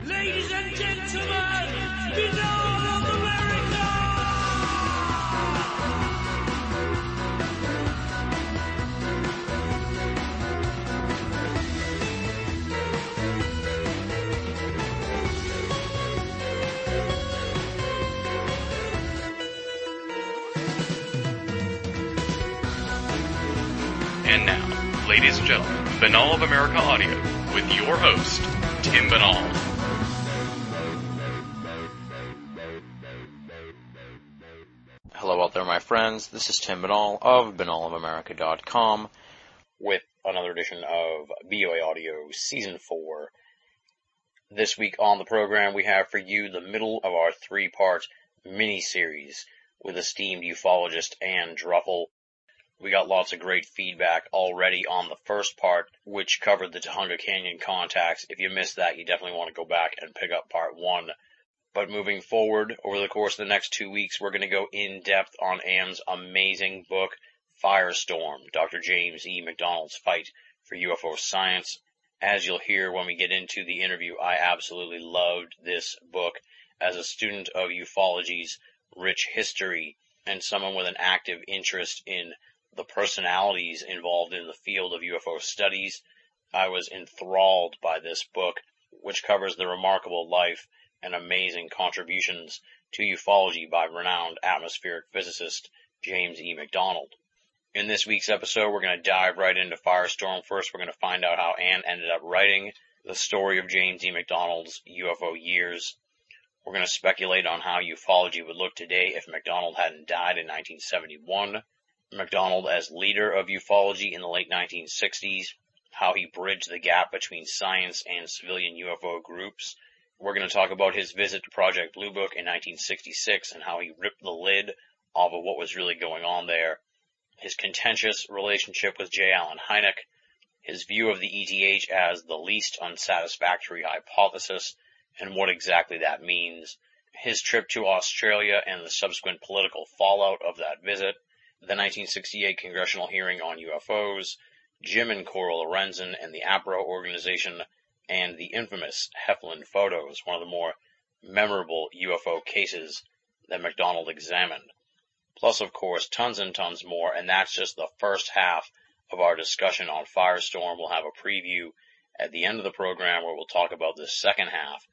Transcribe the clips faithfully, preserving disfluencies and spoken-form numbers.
Ladies and gentlemen, Binal of America! And now, ladies and gentlemen, Binal of America Audio, with your host, Tim Binal. Hello out there, my friends. This is Tim Binal of Binal of America dot com with another edition of B O A Audio Season four. This week on the program, we have for you the middle of our three-part mini-series with esteemed ufologist Ann Druffel. We got lots of great feedback already on the first part, which covered the Tujunga Canyon contacts. If you missed that, you definitely want to go back and pick up part one. But moving forward, over the course of the next two weeks, we're going to go in-depth on Ann's amazing book, Firestorm, Doctor James E. McDonald's Fight for U F O Science. As you'll hear when we get into the interview, I absolutely loved this book as a student of ufology's rich history and someone with an active interest in the personalities involved in the field of U F O studies. I was enthralled by this book, which covers the remarkable life and amazing contributions to ufology by renowned atmospheric physicist James E. McDonald. In this week's episode, we're going to dive right into Firestorm. First, we're going to find out how Ann ended up writing the story of James E. McDonald's U F O years. We're going to speculate on how ufology would look today if McDonald hadn't died in nineteen seventy-one. McDonald as leader of ufology in the late nineteen sixties, how he bridged the gap between science and civilian U F O groups. We're going to talk about his visit to Project Blue Book in nineteen sixty-six and how he ripped the lid off of what was really going on there. His contentious relationship with J. Allen Hynek, his view of the E T H as the least unsatisfactory hypothesis, and what exactly that means, his trip to Australia and the subsequent political fallout of that visit, the nineteen sixty-eight congressional hearing on U F Os, Jim and Cora Lorenzen and the APRO organization, and the infamous Heflin photos, one of the more memorable U F O cases that McDonald examined. Plus, of course, tons and tons more, and that's just the first half of our discussion on Firestorm. We'll have a preview at the end of the program where we'll talk about the second half.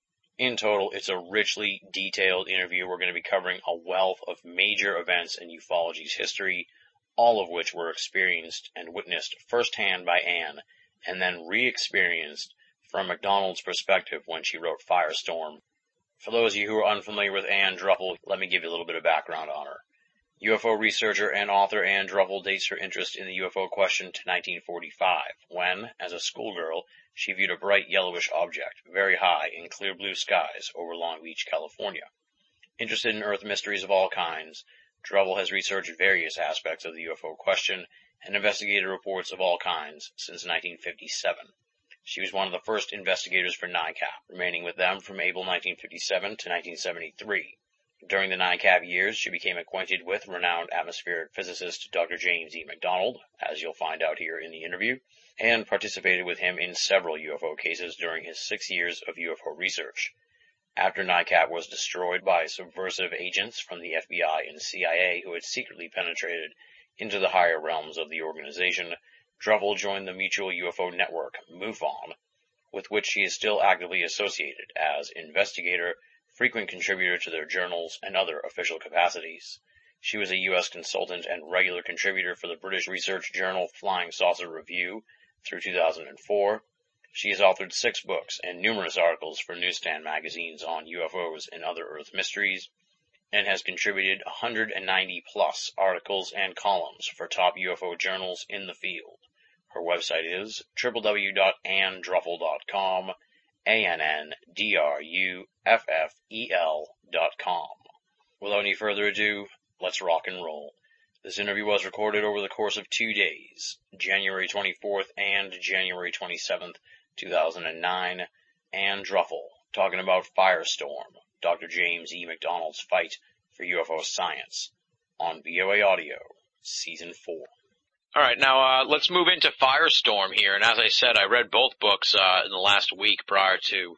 In total, it's a richly detailed interview. We're going to be covering a wealth of major events in ufology's history, all of which were experienced and witnessed firsthand by Ann, and then re-experienced from McDonald's perspective when she wrote Firestorm. For those of you who are unfamiliar with Ann Druffel, let me give you a little bit of background on her. U F O researcher and author Ann Druffel dates her interest in the U F O question to nineteen forty-five, when, as a schoolgirl, she viewed a bright yellowish object, very high in clear blue skies over Long Beach, California. Interested in Earth mysteries of all kinds, Druffel has researched various aspects of the U F O question and investigated reports of all kinds since nineteen fifty-seven. She was one of the first investigators for NICAP, remaining with them from April nineteen fifty-seven to nineteen seventy-three. During the NICAP years, she became acquainted with renowned atmospheric physicist Doctor James E. McDonald, as you'll find out here in the interview, and participated with him in several U F O cases during his six years of U F O research. After NICAP was destroyed by subversive agents from the F B I and C I A who had secretly penetrated into the higher realms of the organization, Druffel joined the Mutual U F O Network, MUFON, with which she is still actively associated as investigator, frequent contributor to their journals, and other official capacities. She was a U S consultant and regular contributor for the British research journal Flying Saucer Review through two thousand four. She has authored six books and numerous articles for newsstand magazines on U F Os and other Earth mysteries, and has contributed one hundred ninety plus articles and columns for top U F O journals in the field. Her website is w w w dot ann druffel dot com, A N N D R U F F E L dot com. Without any further ado, let's rock and roll. This interview was recorded over the course of two days, January twenty-fourth and January twenty-seventh, two thousand nine. Ann Druffel, talking about Firestorm, Doctor James E. McDonald's Fight for U F O Science, on B O A Audio, Season four. All right, now uh, let's move into Firestorm here. And as I said, I read both books uh, in the last week prior to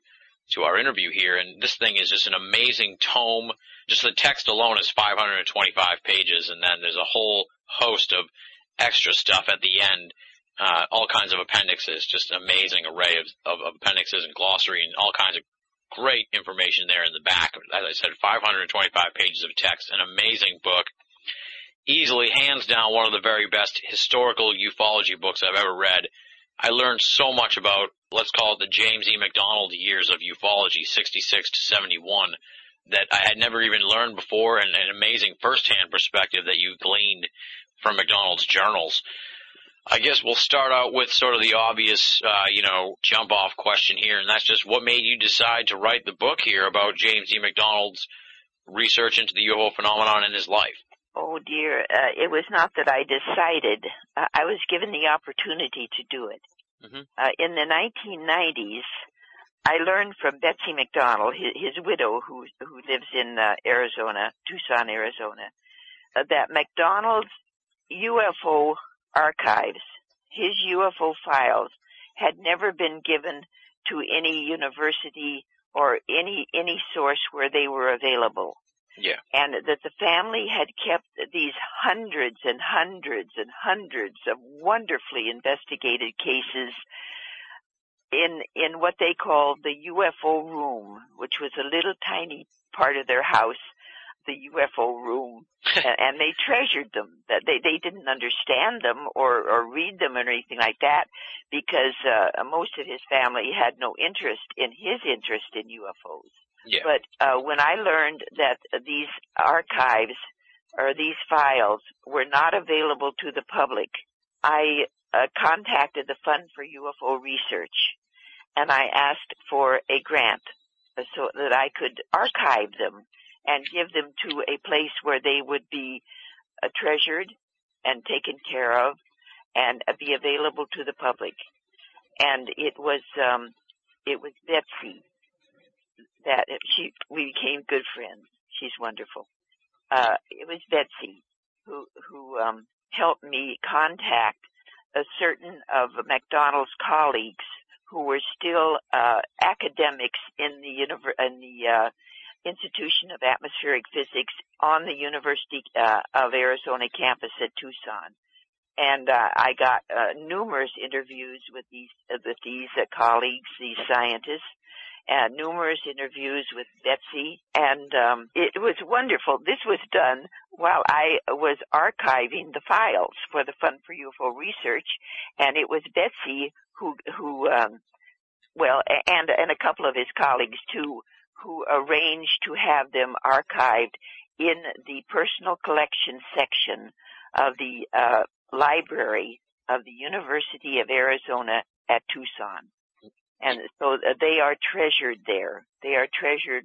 to our interview here. And this thing is just an amazing tome. Just the text alone is five hundred twenty-five pages, and then there's a whole host of extra stuff at the end, uh, all kinds of appendixes, just an amazing array of, of, of appendixes and glossary and all kinds of great information there in the back. As I said, five hundred twenty-five pages of text, an amazing book. Easily, hands down, one of the very best historical ufology books I've ever read. I learned so much about, let's call it the James E. McDonald years of ufology, sixty-six to seventy-one, that I had never even learned before, and an amazing first-hand perspective that you gleaned from McDonald's journals. I guess we'll start out with sort of the obvious, uh, you know, jump-off question here, and that's just what made you decide to write the book here about James E. McDonald's research into the U F O phenomenon in his life? Oh, dear. Uh, it was not that I decided. Uh, I was given the opportunity to do it. Mm-hmm. Uh, in the nineteen nineties, I learned from Betsy McDonald, his, his widow, who who lives in uh, Arizona, Tucson, Arizona, uh, that McDonald's U F O archives, his U F O files, had never been given to any university or any any source where they were available. Yeah. And that the family had kept these hundreds and hundreds and hundreds of wonderfully investigated cases in in what they called the U F O room, which was a little tiny part of their house, the U F O room, and they treasured them. That they they didn't understand them or or read them or anything like that, because uh, most of his family had no interest in his interest in U F Os. Yeah. But uh, when I learned that these archives or these files were not available to the public, I uh, contacted the Fund for U F O Research, and I asked for a grant so that I could archive them and give them to a place where they would be uh, treasured and taken care of and uh, be available to the public. And it was um, it was Betsy. That she, we became good friends. She's wonderful. Uh, it was Betsy who, who, um, helped me contact a certain of McDonald's colleagues who were still, uh, academics in the univer- in the, uh, Institution of Atmospheric Physics on the University, uh, of Arizona campus at Tucson. And, uh, I got, uh, numerous interviews with these, uh, with these, uh, colleagues, these scientists. Uh, numerous interviews with Betsy, and um, it was wonderful. This was done while I was archiving the files for the Fund for U F O Research, and it was Betsy who, who, um, well, and and a couple of his colleagues too, who arranged to have them archived in the personal collection section of the uh, library of the University of Arizona at Tucson. And so they are treasured there. They are treasured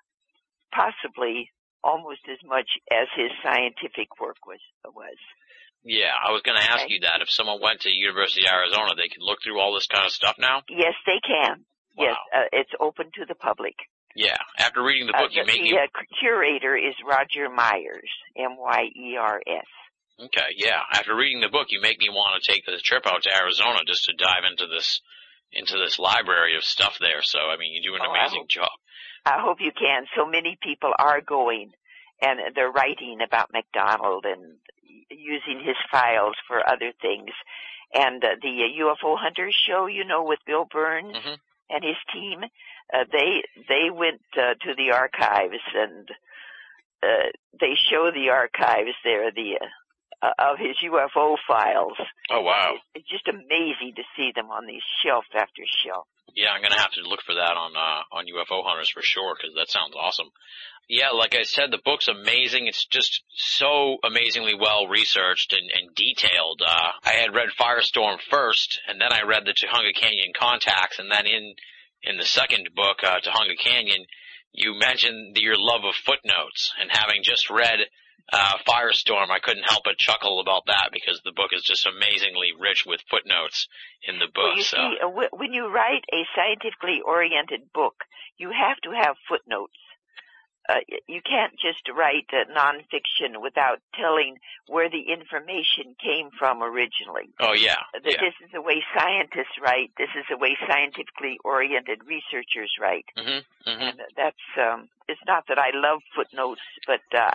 possibly almost as much as his scientific work was. was. Yeah, I was going to ask okay. you that. If someone went to University of Arizona, they could look through all this kind of stuff now? Yes, they can. Wow. Yes, uh, it's open to the public. Yeah, after reading the book, uh, you make the, me... The uh, curator is Roger Myers, M Y E R S. Okay, yeah. After reading the book, you make me want to take the trip out to Arizona just to dive into this into this library of stuff there. So, I mean, you do an oh, amazing I hope, job. I hope you can. So many people are going, and they're writing about McDonald and using his files for other things. And uh, the uh, U F O Hunters show, you know, with Bill Burns mm-hmm. and his team, uh, they they went uh, to the archives, and uh, they show the archives there, the uh, Uh, of his U F O files. Oh, wow. It's just amazing to see them on these shelf after shelf. Yeah, I'm going to have to look for that on uh, on U F O Hunters for sure, because that sounds awesome. Yeah, like I said, the book's amazing. It's just so amazingly well researched and, and detailed. Uh, I had read Firestorm first, and then I read the Tujunga Canyon Contacts, and then in in the second book, uh, Tujunga Canyon, you mentioned your love of footnotes, and having just read Uh, Firestorm, I couldn't help but chuckle about that, because the book is just amazingly rich with footnotes in the book. Well, you so. see, uh, w- when you write a scientifically oriented book, you have to have footnotes. uh, you can't just write uh, nonfiction without telling where the information came from originally. Oh, yeah. This yeah. is the way scientists write. This is the way scientifically oriented researchers write. Mm-hmm, mm-hmm. And that's, um, it's not that I love footnotes, but, uh,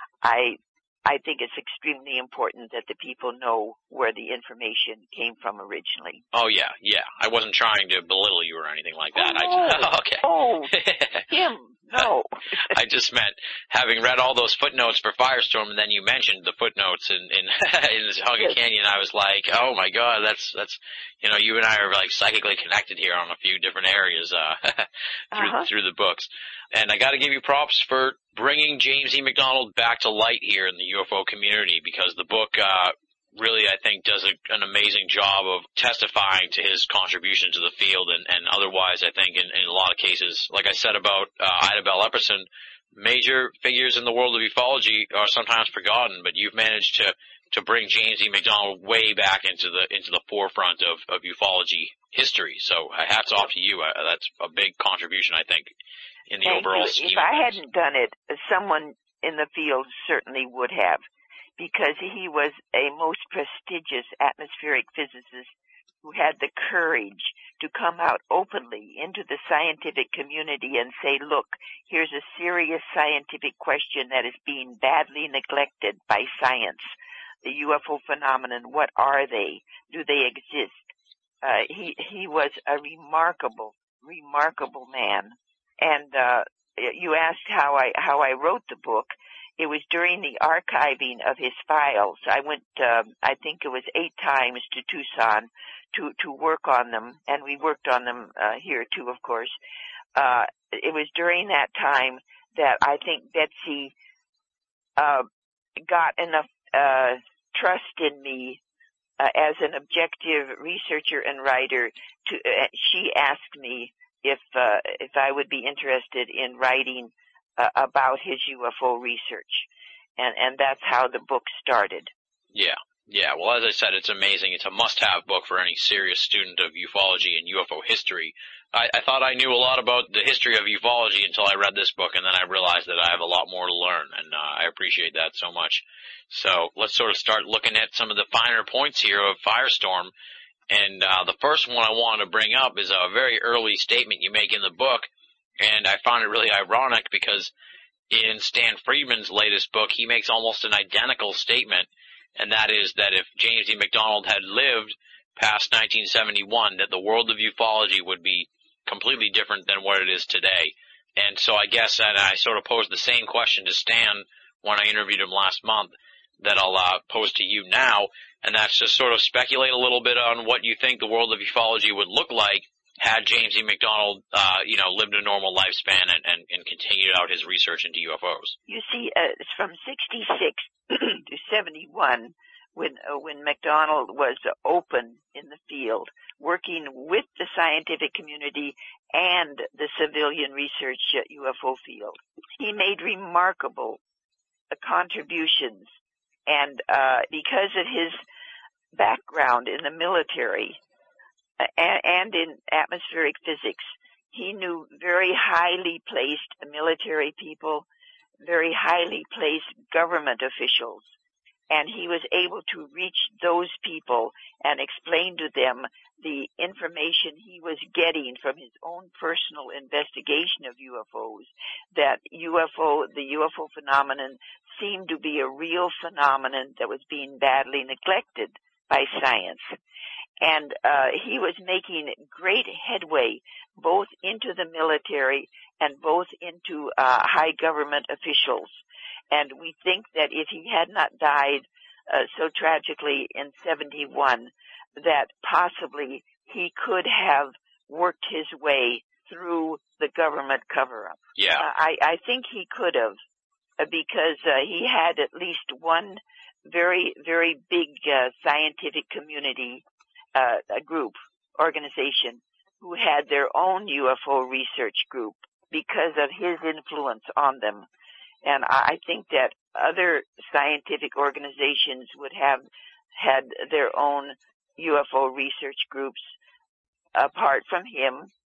I, I think it's extremely important that the people know where the information came from originally. Oh, yeah, yeah. I wasn't trying to belittle you or anything like that. Oh, I, no. okay. Oh, Tim, no. I just meant, having read all those footnotes for Firestorm, and then you mentioned the footnotes in, in, in Huggy Yes. Canyon, I was like, oh my god, that's, that's, you know, you and I are like psychically connected here on a few different areas, uh, through, Uh-huh. through the books. And I gotta give you props for bringing James E. McDonald back to light here in the U F O community, because the book, uh, really, I think, does a, an amazing job of testifying to his contribution to the field, and, and otherwise, I think, in, in a lot of cases, like I said about uh, Ida Bell Epperson, major figures in the world of ufology are sometimes forgotten, but you've managed to, to bring James E. McDonald way back into the into the forefront of, of ufology history. So uh, hats off to you. Uh, that's a big contribution, I think, in the Thank overall you. scheme If of I things. hadn't done it, someone in the field certainly would have, because he was a most prestigious atmospheric physicist who had the courage to come out openly into the scientific community and say, look, here's a serious scientific question that is being badly neglected by science. The U F O phenomenon, what are they? Do they exist? Uh, he, he was a remarkable, remarkable man. And, uh, you asked how I, how I wrote the book. It was during the archiving of his files. I went, uh, I think it was eight times to Tucson to, to work on them, and we worked on them, uh, here too, of course. Uh, it was during that time that I think Betsy, uh, got enough, uh, trust in me, uh, as an objective researcher and writer to, uh, she asked me if, uh, if I would be interested in writing Uh, about his U F O research, and and that's how the book started. Yeah, yeah. Well, as I said, it's amazing. It's a must-have book for any serious student of ufology and U F O history. I, I thought I knew a lot about the history of ufology until I read this book, and then I realized that I have a lot more to learn, and uh, I appreciate that so much. So let's sort of start looking at some of the finer points here of Firestorm. And uh, the first one I wanted to bring up is a very early statement you make in the book. And I found it really ironic because in Stan Friedman's latest book, he makes almost an identical statement, and that is that if James E. McDonald had lived past nineteen seventy-one, that the world of ufology would be completely different than what it is today. And so I guess that I sort of posed the same question to Stan when I interviewed him last month that I'll uh, pose to you now, and that's just sort of speculate a little bit on what you think the world of ufology would look like had James E. McDonald, uh, you know, lived a normal lifespan and, and, and continued out his research into U F Os. You see, uh, it's from sixty-six to seventy-one when uh, when McDonald was uh, open in the field, working with the scientific community and the civilian research uh, U F O field. He made remarkable uh, contributions, and uh, because of his background in the military, and in atmospheric physics, he knew very highly placed military people, very highly placed government officials, and he was able to reach those people and explain to them the information he was getting from his own personal investigation of U F Os, that U F O, the U F O phenomenon seemed to be a real phenomenon that was being badly neglected by science. And uh he was making great headway both into the military and both into uh high government officials. And we think that if he had not died uh, so tragically in seventy-one, that possibly he could have worked his way through the government cover-up. Yeah. Uh, I, I think he could have, uh, because uh, he had at least one very, very big uh, scientific community Uh, a group, organization, who had their own U F O research group because of his influence on them. And I think that other scientific organizations would have had their own U F O research groups apart from him,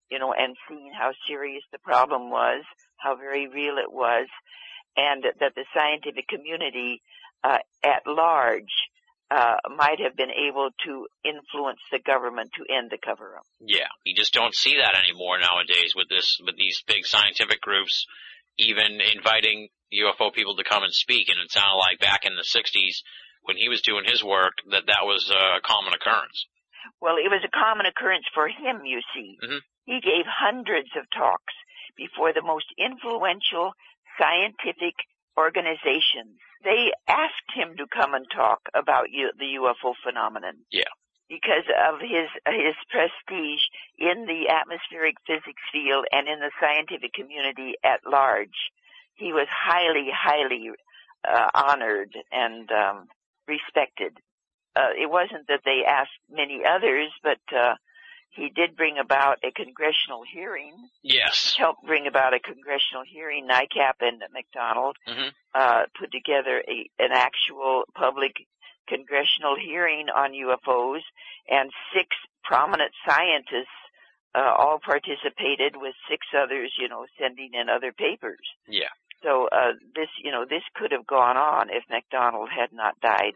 you know, and seen how serious the problem was, how very real it was, and that the scientific community uh, at large uh, might have been able to influence the government to end the cover-up. Yeah, you just don't see that anymore nowadays with this, with these big scientific groups even inviting U F O people to come and speak, and it sounded like back in the sixties when he was doing his work that that was a common occurrence. Well, it was a common occurrence for him, you see. Mm-hmm. He gave hundreds of talks before the most influential scientific organizations. They asked him to come and talk about U- the U F O phenomenon. Yeah. Because of his his prestige in the atmospheric physics field and in the scientific community at large. He was highly, highly uh, honored and um, respected. Uh, it wasn't that they asked many others, but uh, he did bring about a congressional hearing. Yes. Helped bring about a congressional hearing. NICAP and McDonald mm-hmm. uh, put together a, an actual public congressional hearing on U F Os, and six prominent scientists uh, all participated with six others, you know, sending in other papers. Yeah. So uh, this, you know, this could have gone on if McDonald had not died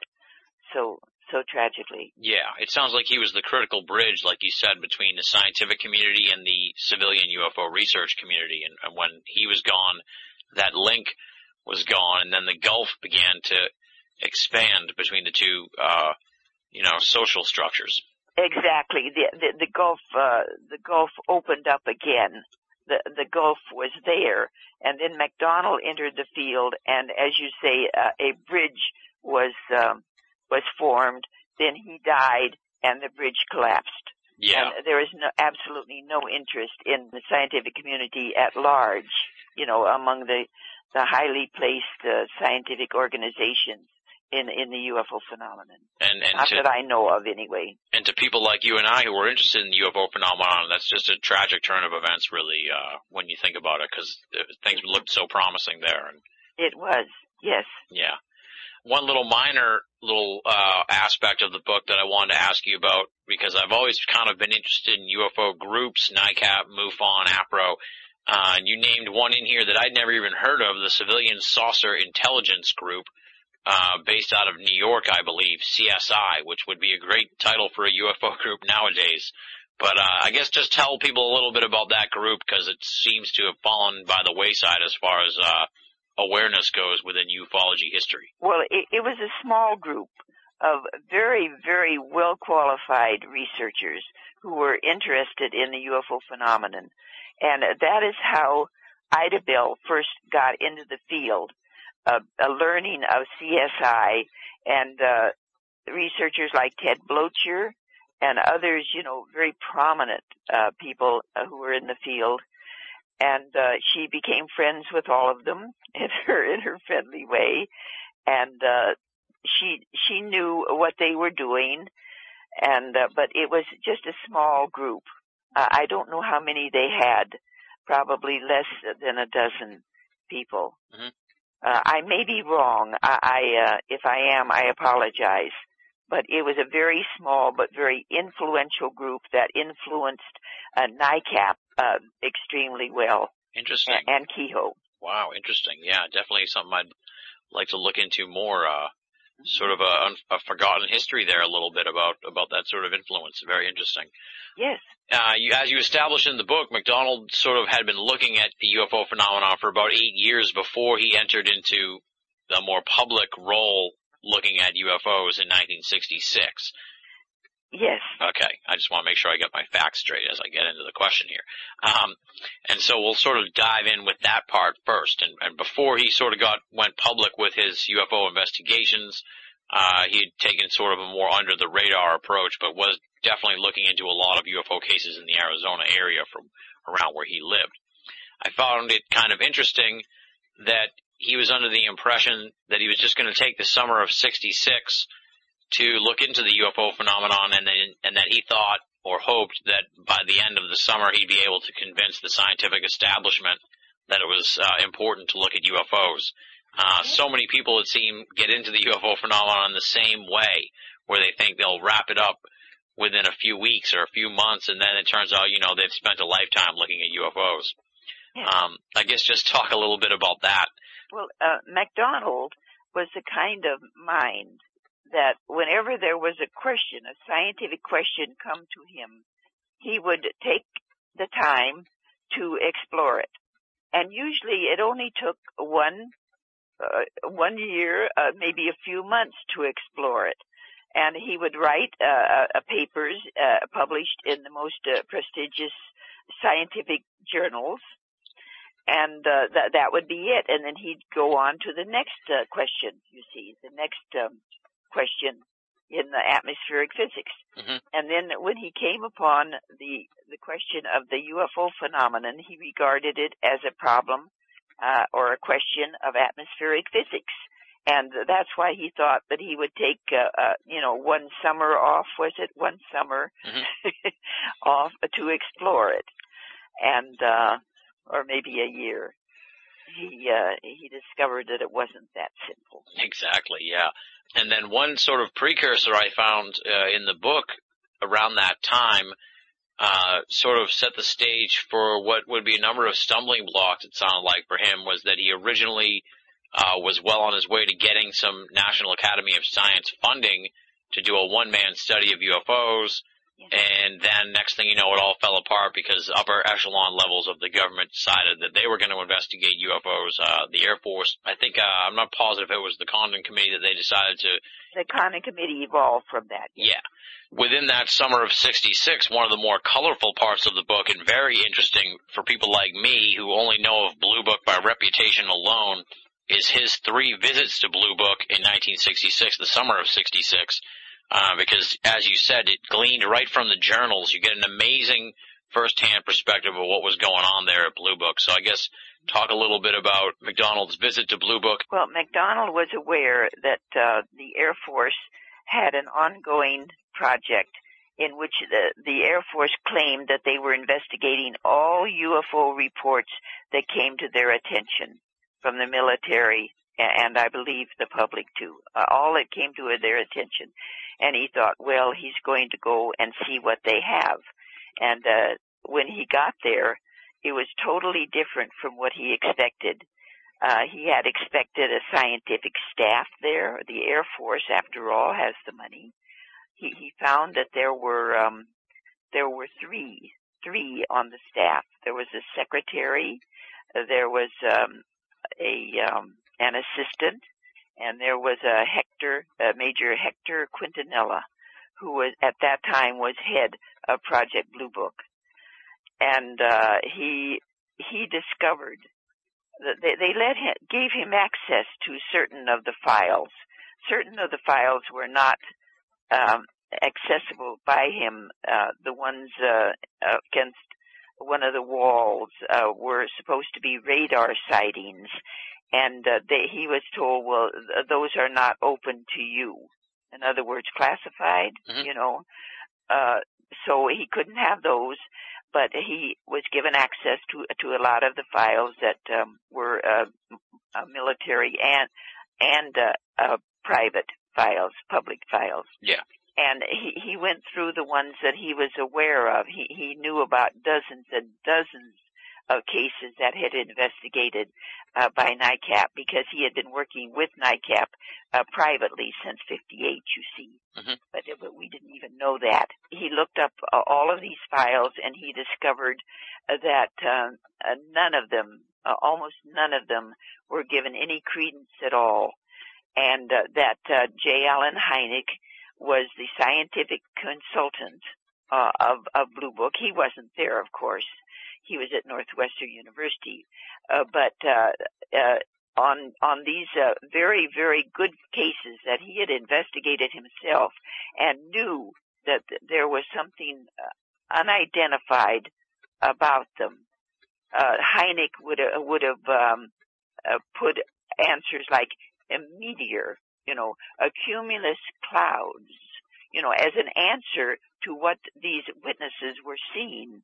so so tragically. Yeah, it sounds like he was the critical bridge, like you said, between the scientific community and the civilian U F O research community. And, and when he was gone, that link was gone, and then the gulf began to expand between the two, uh, you know, social structures. Exactly. The the, the gulf uh, the gulf opened up again. The the gulf was there, and then McDonald entered the field, and as you say, uh, a bridge was um, was formed. Then he died, and the bridge collapsed. Yeah. And there is no, absolutely no interest in the scientific community at large, you know, among the the highly placed uh, scientific organizations in in the U F O phenomenon. And, and Not to, that I know of, anyway. And to people like you and I who are interested in the U F O phenomenon, that's just a tragic turn of events, really, uh, when you think about it, because things looked so promising there. And it was, yes. Yeah. One little minor little uh, aspect of the book that I wanted to ask you about, because I've always kind of been interested in U F O groups, NICAP, MUFON, APRO, uh, and you named one in here that I'd never even heard of, the Civilian Saucer Intelligence Group. Uh, based out of New York, I believe, C S I, which would be a great title for a U F O group nowadays. But uh, I guess just tell people a little bit about that group, because it seems to have fallen by the wayside as far as uh, awareness goes within ufology history. Well, it, it was a small group of very, very well-qualified researchers who were interested in the U F O phenomenon. And that is how Ida Bell first got into the field. A, a learning of C S I and uh, researchers like Ted Blocher and others, you know, very prominent uh, people uh, who were in the field. And uh, she became friends with all of them in her in her friendly way, and uh, she she knew what they were doing. And uh, but it was just a small group. Uh, I don't know how many they had, probably less than a dozen people. Mm-hmm. Uh, I may be wrong. I, I uh, if I am, I apologize. But it was a very small but very influential group that influenced uh, NICAP uh, extremely well. Interesting. And, and Kehoe. Wow, interesting. Yeah, definitely something I'd like to look into more. Uh, sort of a, a forgotten history there a little bit about, about that sort of influence. Very interesting. Yes. Uh, you, as you established in the book, McDonald sort of had been looking at the U F O phenomenon for about eight years before he entered into the more public role looking at U F Os in nineteen sixty-six. Yes. Okay. I just want to make sure I get my facts straight as I get into the question here. Um, and so we'll sort of dive in with that part first. And, and before he sort of got, went public with his U F O investigations, uh, he had taken sort of a more under the radar approach, but was definitely looking into a lot of U F O cases in the Arizona area from around where he lived. I found it kind of interesting that he was under the impression that he was just going to take the summer of sixty-six to look into the U F O phenomenon, and then, and that he thought or hoped that by the end of the summer he'd be able to convince the scientific establishment that it was uh, important to look at U F Os. Uh, so many people, it seems, get into the U F O phenomenon the same way, where they think they'll wrap it up within a few weeks or a few months, and then it turns out, you know, they've spent a lifetime looking at U F Os. Yeah. Um, I guess just talk a little bit about that. Well, uh, MacDonald was the kind of mind that whenever there was a question, a scientific question come to him, he would take the time to explore it. And usually it only took one, uh, one year, uh, maybe a few months to explore it. And he would write, uh, uh papers, uh, published in the most uh, prestigious scientific journals. And, uh, that, that would be it. And then he'd go on to the next, uh, question, you see, the next, um, question in the atmospheric physics. Mm-hmm. And then when he came upon the the question of the U F O phenomenon, he regarded it as a problem uh, or a question of atmospheric physics. And that's why he thought that he would take, uh, uh, you know, one summer off, was it? One summer mm-hmm. off to explore it. And, uh, or maybe a year. He, uh, he discovered that it wasn't that simple. Exactly, yeah. And then one sort of precursor I found uh, in the book around that time uh, sort of set the stage for what would be a number of stumbling blocks, it sounded like, for him, was that he originally uh, was well on his way to getting some National Academy of Science funding to do a one-man study of U F Os. And then next thing you know, it all fell apart because upper echelon levels of the government decided that they were going to investigate U F Os. Uh, the Air Force, I think, uh, I'm not positive it was the Condon Committee that they decided to. The Condon Committee evolved from that. Yes. Yeah. Within that summer of sixty-six, one of the more colorful parts of the book, and very interesting for people like me who only know of Blue Book by reputation alone, is his three visits to Blue Book in nineteen sixty-six, the summer of sixty-six. Uh, because, as you said, it gleaned right from the journals. You get an amazing first-hand perspective of what was going on there at Blue Book. So I guess talk a little bit about MacDonald's visit to Blue Book. Well, MacDonald was aware that uh, the Air Force had an ongoing project in which the, the Air Force claimed that they were investigating all U F O reports that came to their attention from the military and I believe the public too. Uh, all that came to their attention. And he thought, well, he's going to go and see what they have. And uh, when he got there, it was totally different from what he expected. Uh, he had expected a scientific staff there. The Air Force, after all, has the money. He, he found that there were um, there were three three on the staff. There was a secretary, uh, there was um, a um, an assistant, and there was a Hector, uh, Major Hector Quintanilla, who was at that time was head of Project Blue Book, and uh, he he discovered that they, they let him, gave him access to certain of the files. Certain of the files were not um, accessible by him. Uh, the ones uh, against one of the walls uh, were supposed to be radar sightings. And uh, they, he was told, well, th- those are not open to you. In other words, classified, mm-hmm. you know. Uh, so he couldn't have those, but he was given access to to a lot of the files that um, were uh, uh, military and and uh, uh, private files, public files. Yeah. And he, he went through the ones that he was aware of. He, he knew about dozens and dozens of cases that had investigated uh, by NICAP, because he had been working with NICAP uh, privately since fifty-eight, you see. Mm-hmm. But, but we didn't even know that. He looked up uh, all of these files, and he discovered uh, that uh, uh, none of them, uh, almost none of them, were given any credence at all. And uh, that uh, J. Allen Hynek was the scientific consultant uh, of, of Blue Book. He wasn't there, of course. He was at Northwestern University, uh, but uh, uh, on on these uh, very, very good cases that he had investigated himself and knew that there was something uh, unidentified about them, uh, Hynek would uh, would have um, uh, put answers like a meteor, you know, a cumulus clouds, you know, as an answer to what these witnesses were seeing.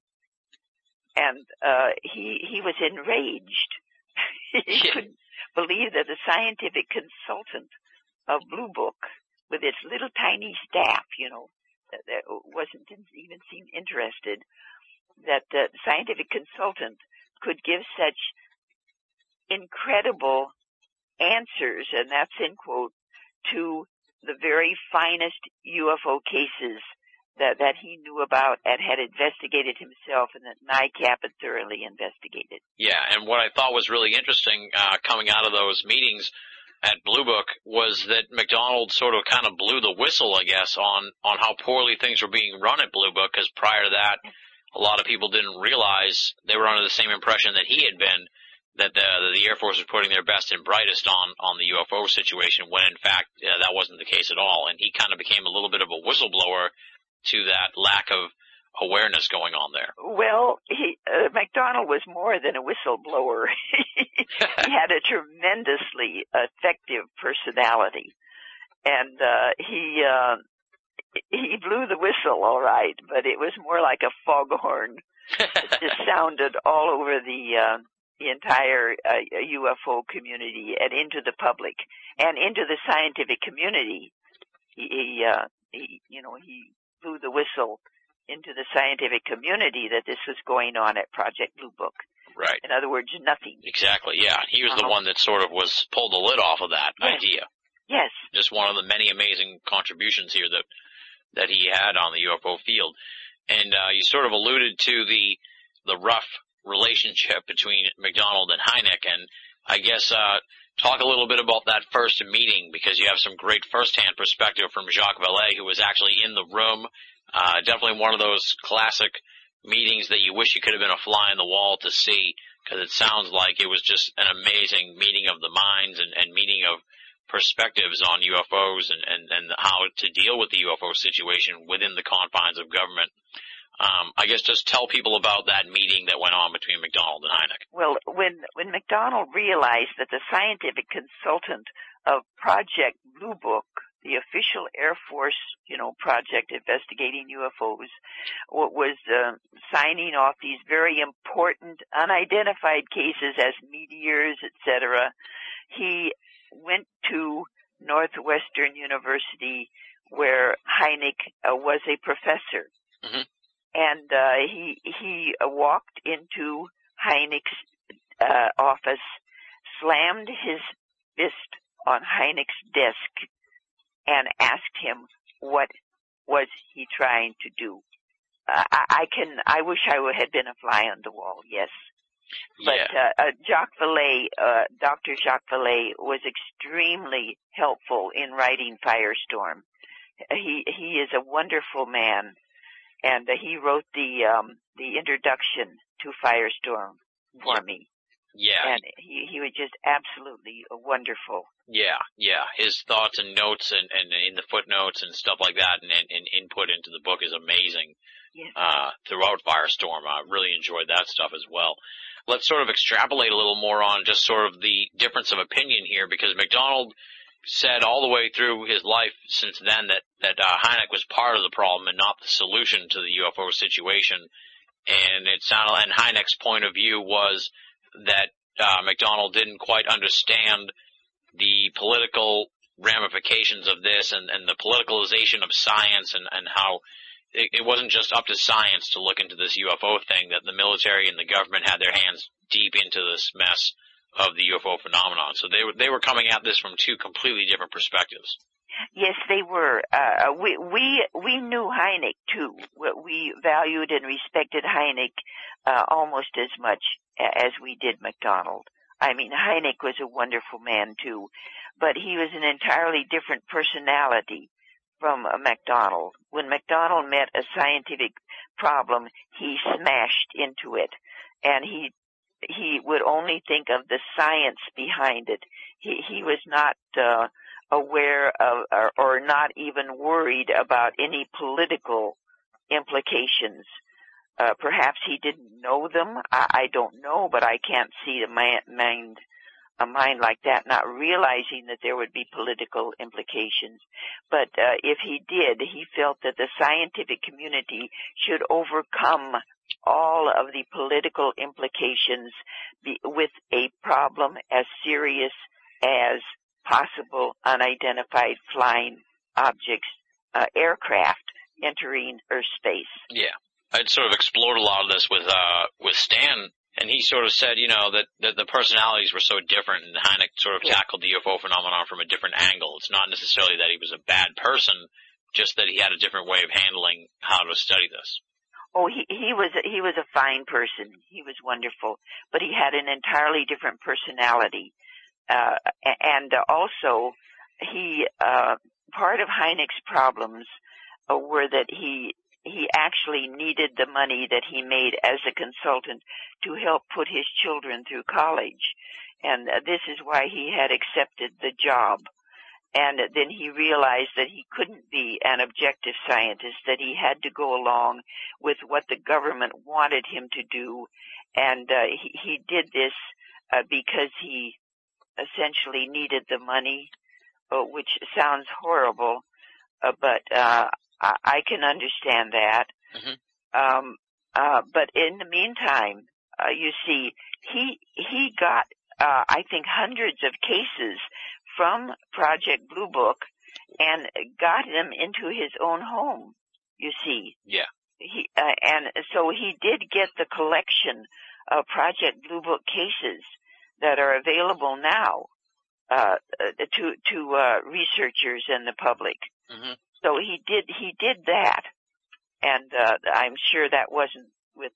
And uh, he he was enraged. He couldn't believe that the scientific consultant of Blue Book, with its little tiny staff, you know, that wasn't even seem interested, that the scientific consultant could give such incredible answers, and that's in quote, to the very finest U F O cases that, that he knew about and had investigated himself, and that NICAP had thoroughly investigated. Yeah, and what I thought was really interesting uh, coming out of those meetings at Blue Book was that McDonald sort of kind of blew the whistle, I guess, on, on how poorly things were being run at Blue Book, because prior to that, a lot of people didn't realize, they were under the same impression that he had been, that the, the Air Force was putting their best and brightest on, on the U F O situation, when in fact uh, that wasn't the case at all. And he kind of became a little bit of a whistleblower to that lack of awareness going on there. Well, he, uh, McDonald was more than a whistleblower. He had a tremendously effective personality. And uh, he uh, he blew the whistle, all right, but it was more like a foghorn. It just sounded all over the... Uh, the entire uh, U F O community and into the public and into the scientific community. He, he, uh, he, you know, he blew the whistle into the scientific community that this was going on at Project Blue Book. Right. In other words, nothing. Exactly, yeah. He was uh-huh. the one that sort of was pulled the lid off of that yes. idea. Yes. Just one of the many amazing contributions here that, that he had on the U F O field. And, uh, you sort of alluded to the, the rough relationship between McDonald and Hynek, and I guess uh talk a little bit about that first meeting, because you have some great first-hand perspective from Jacques Vallée, who was actually in the room. Uh definitely one of those classic meetings that you wish you could have been a fly on the wall to see, because it sounds like it was just an amazing meeting of the minds and, and meeting of perspectives on U F Os and, and, and how to deal with the U F O situation within the confines of government. Um, I guess just tell people about that meeting that went on between McDonald and Hynek. Well, when, when McDonald realized that the scientific consultant of Project Blue Book, the official Air Force, you know, project investigating U F Os, was uh, signing off these very important unidentified cases as meteors, et cetera, he went to Northwestern University, where Hynek uh, was a professor. Mm-hmm. And uh, he he uh, walked into Hynek's uh, office, slammed his fist on Hynek's desk, and asked him what was he trying to do. Uh, I, I can. I wish I had been a fly on the wall. Yes, but yeah. uh, uh, Jacques Vallée, uh, Doctor Jacques Vallée, was extremely helpful in writing Firestorm. He he is a wonderful man. And uh, he wrote the um, the introduction to Firestorm for yeah. me. Yeah. And he he was just absolutely wonderful. Yeah, yeah. His thoughts and notes and, and in the footnotes and stuff like that and, and, and input into the book is amazing. Yes. Uh, throughout Firestorm. I really enjoyed that stuff as well. Let's sort of extrapolate a little more on just sort of the difference of opinion here, because McDonald said all the way through his life since then that, that uh, Hynek was part of the problem and not the solution to the U F O situation. And it sounded, and Hynek's point of view was that uh, McDonald didn't quite understand the political ramifications of this and, and the politicalization of science, and, and how it, it wasn't just up to science to look into this U F O thing, that the military and the government had their hands deep into this mess of the U F O phenomenon. So they were, they were coming at this from two completely different perspectives. Yes, they were. Uh, we, we, we knew Hynek too. We valued and respected Hynek, uh, almost as much as we did McDonald. I mean, Hynek was a wonderful man too, but he was an entirely different personality from uh, McDonald. When McDonald met a scientific problem, he smashed into it, and he he would only think of the science behind it. He he was not uh, aware of or, or not even worried about any political implications. Uh, perhaps he didn't know them. I, I don't know, but I can't see a mind a mind like that not realizing that there would be political implications. But uh, if he did, he felt that the scientific community should overcome all of the political implications be, with a problem as serious as possible unidentified flying objects, uh, aircraft entering Earth space. Yeah. I'd sort of explored a lot of this with, uh, with Stan, and he sort of said, you know, that, that the personalities were so different, and Hynek sort of Yeah. tackled the U F O phenomenon from a different angle. It's not necessarily that he was a bad person, just that he had a different way of handling how to study this. Oh, he, he was, he was a fine person. He was wonderful, but he had an entirely different personality. Uh, and also, he, uh, part of Hynek's problems uh, were that he, he actually needed the money that he made as a consultant to help put his children through college. And uh, this is why he had accepted the job. And then he realized that he couldn't be an objective scientist, that he had to go along with what the government wanted him to do. And uh, he, he did this uh, because he essentially needed the money, uh, which sounds horrible, uh, but uh, I, I can understand that. Mm-hmm. Um, uh, but in the meantime, uh, you see, he he got, uh, I think, hundreds of cases from Project Blue Book and got them into his own home, you see. Yeah. He, uh, and so he did get the collection of Project Blue Book cases that are available now uh, to to uh, researchers and the public. Mm-hmm. So he did he did that, and uh, I'm sure that wasn't with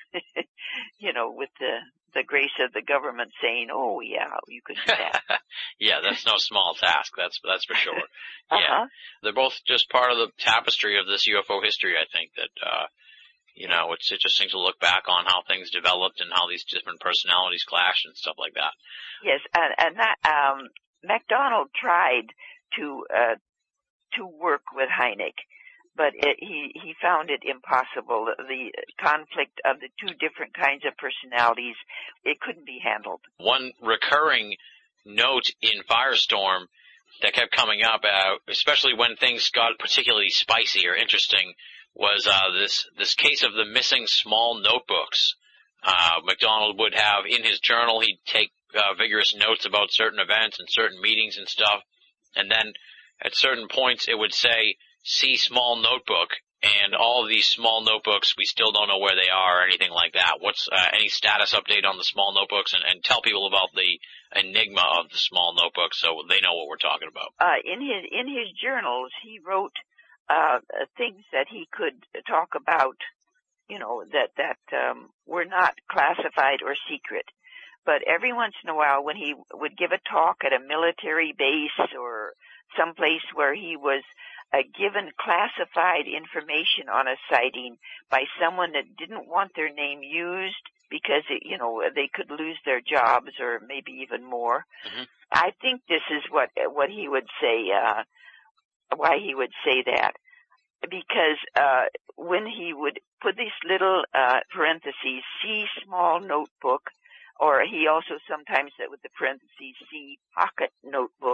you know with the the grace of the government saying, "Oh yeah, you could do that." Yeah, that's no small task. That's that's for sure. Yeah, uh-huh. They're both just part of the tapestry of this U F O history. I think that uh, you know it's interesting to look back on how things developed and how these different personalities clashed and stuff like that. Yes, and, and that um, MacDonald tried to uh, to work with Hynek, but it, he he found it impossible. The conflict of the two different kinds of personalities, it couldn't be handled. One recurring note in Firestorm that kept coming up, uh, especially when things got particularly spicy or interesting, was uh, this this case of the missing small notebooks. Uh, MacDonald would have in his journal, he'd take uh, vigorous notes about certain events and certain meetings and stuff, and then at certain points it would say, "See small notebook," and all of these small notebooks, we still don't know where they are or anything like that. What's uh, any status update on the small notebooks, and, and tell people about the enigma of the small notebooks so they know what we're talking about. Uh, in his in his journals, he wrote uh, things that he could talk about, you know, that that um, were not classified or secret. But every once in a while, when he would give a talk at a military base or someplace where he was uh, given classified information on a sighting by someone that didn't want their name used because, it, you know, they could lose their jobs or maybe even more. Mm-hmm. I think this is what what he would say, uh, why he would say that. Because uh, when he would put these little uh, parentheses, see small notebook, or he also sometimes said with the parentheses, see pocket notebook,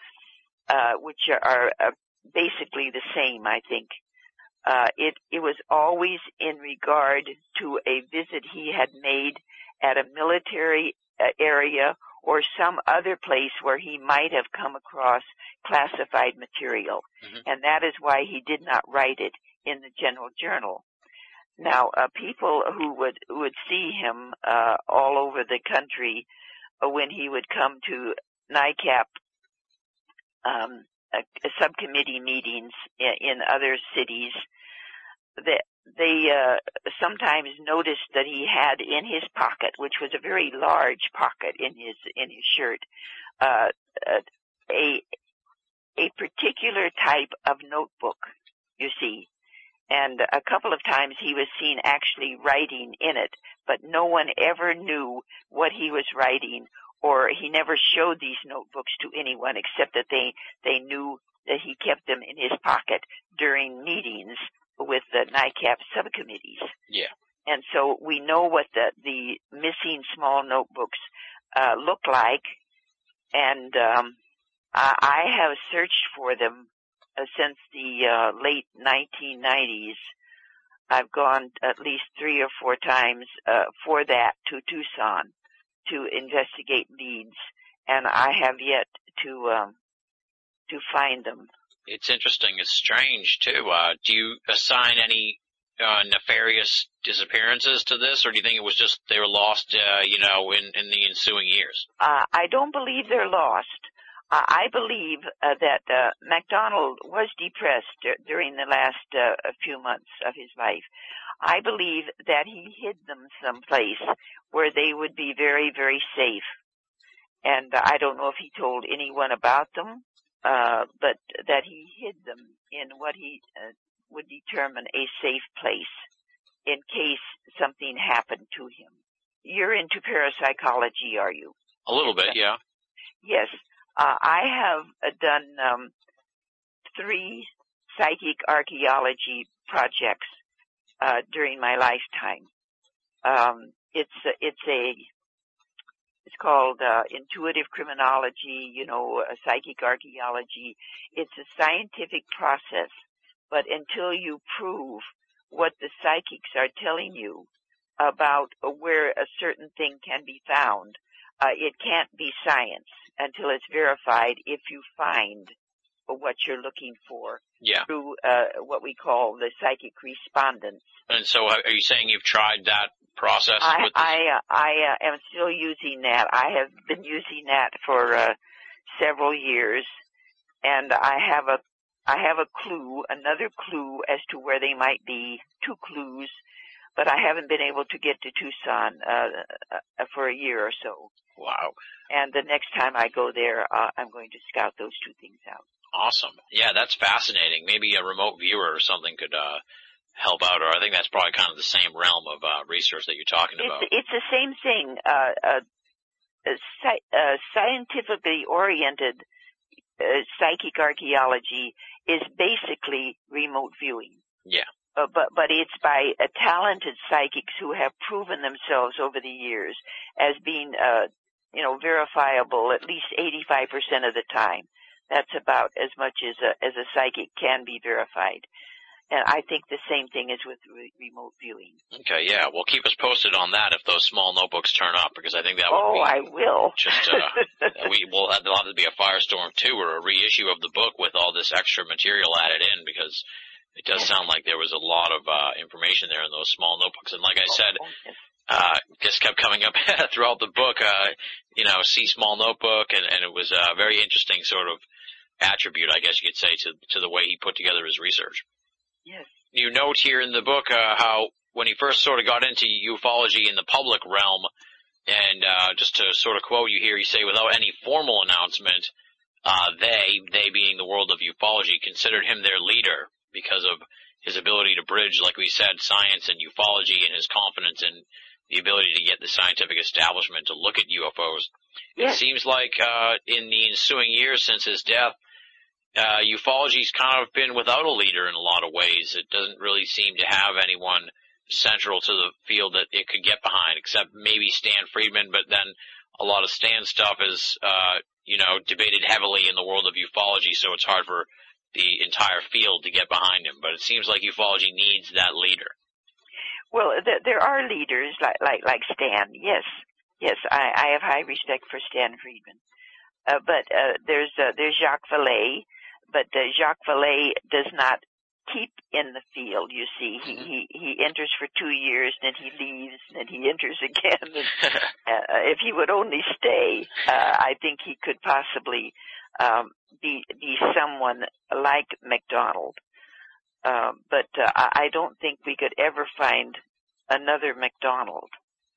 uh, which are uh, basically the same, I think. Uh, it, it was always in regard to a visit he had made at a military uh, area or some other place where he might have come across classified material. Mm-hmm. And that is why he did not write it in the general journal. Now, uh, people who would, would see him, uh, all over the country uh, when he would come to NICAP, um, uh, subcommittee meetings in, in other cities, that they, uh, sometimes noticed that he had in his pocket, which was a very large pocket in his, in his shirt, uh, a, a particular type of notebook, you see. And a couple of times he was seen actually writing in it, but no one ever knew what he was writing, or he never showed these notebooks to anyone except that they, they knew that he kept them in his pocket during meetings with the NICAP subcommittees. Yeah. And so we know what the, the missing small notebooks uh, look like, and um, I, I have searched for them uh, since the uh, late nineteen nineties. I've gone at least three or four times uh, for that to Tucson to investigate leads, and I have yet to um, to find them. It's interesting. It's strange, too. Uh, do you assign any uh, nefarious disappearances to this, or do you think it was just they were lost, uh, you know, in, in the ensuing years? Uh, I don't believe they're lost. Uh, I believe uh, that uh, MacDonald was depressed d- during the last uh, few months of his life. I believe that he hid them someplace where they would be very, very safe. And uh, I don't know if he told anyone about them, uh, but that he hid them in what he uh, would determine a safe place in case something happened to him. You're into parapsychology, are you? A little bit, yeah. Yes. Uh, I have uh, done um, three psychic archaeology projects uh, during my lifetime. Um, it's a, it's a it's called uh, intuitive criminology, you know, uh, psychic archaeology. It's a scientific process, but until you prove what the psychics are telling you about where a certain thing can be found, uh, it can't be science until it's verified if you find what you're looking for yeah. through uh, what we call the psychic respondence. And so are you saying you've tried that process? I, with this? I, uh, I uh, am still using that. I have been using that for uh, several years, and I have a I have a clue, another clue as to where they might be, two clues, but I haven't been able to get to Tucson uh, uh, for a year or so. Wow. And the next time I go there, uh, I'm going to scout those two things out. Awesome. Yeah, that's fascinating. Maybe a remote viewer or something could uh, help out, or I think that's probably kind of the same realm of uh, research that you're talking It's, about. it's the same thing. Uh, uh, sci- uh, scientifically oriented uh, psychic archaeology is basically remote viewing. Yeah. Uh, but but it's by uh, talented psychics who have proven themselves over the years as being, uh, you know, verifiable at least eighty-five percent of the time. That's about as much as a, as a psychic can be verified. And I think the same thing is with re- remote viewing. Okay, yeah. Well, keep us posted on that if those small notebooks turn up, because I think that would oh, be... Oh, I will. Just, uh, we will have, there'll have to be a Firestorm two or a reissue of the book with all this extra material added in, because it does yes. sound like there was a lot of uh, information there in those small notebooks. And like I said, oh, yes. uh, just kept coming up throughout the book, uh, you know, see small notebook, and, and it was a very interesting sort of attribute, I guess you could say, to, to the way he put together his research. Yes. You note here in the book uh, how when he first sort of got into ufology in the public realm, and uh, just to sort of quote you here, you say, without any formal announcement, uh, they, they being the world of ufology, considered him their leader because of his ability to bridge, like we said, science and ufology, and his confidence in the ability to get the scientific establishment to look at U F Os. Yes. It seems like uh, in the ensuing years since his death, Uh, ufology's kind of been without a leader in a lot of ways. It doesn't really seem to have anyone central to the field that it could get behind, except maybe Stan Friedman, but then a lot of Stan's stuff is, uh, you know, debated heavily in the world of ufology, so it's hard for the entire field to get behind him. But it seems like ufology needs that leader. Well, th- there are leaders like, like, like Stan, yes. Yes, I, I have high respect for Stan Friedman. Uh, but, uh, there's, uh, there's Jacques Vallée. But uh, Jacques Vallée does not keep in the field, you see. He, he, he enters for two years, then he leaves, then he enters again. And, uh, if he would only stay, uh, I think he could possibly um, be be someone like MacDonald. Uh, but uh, I don't think we could ever find another MacDonald.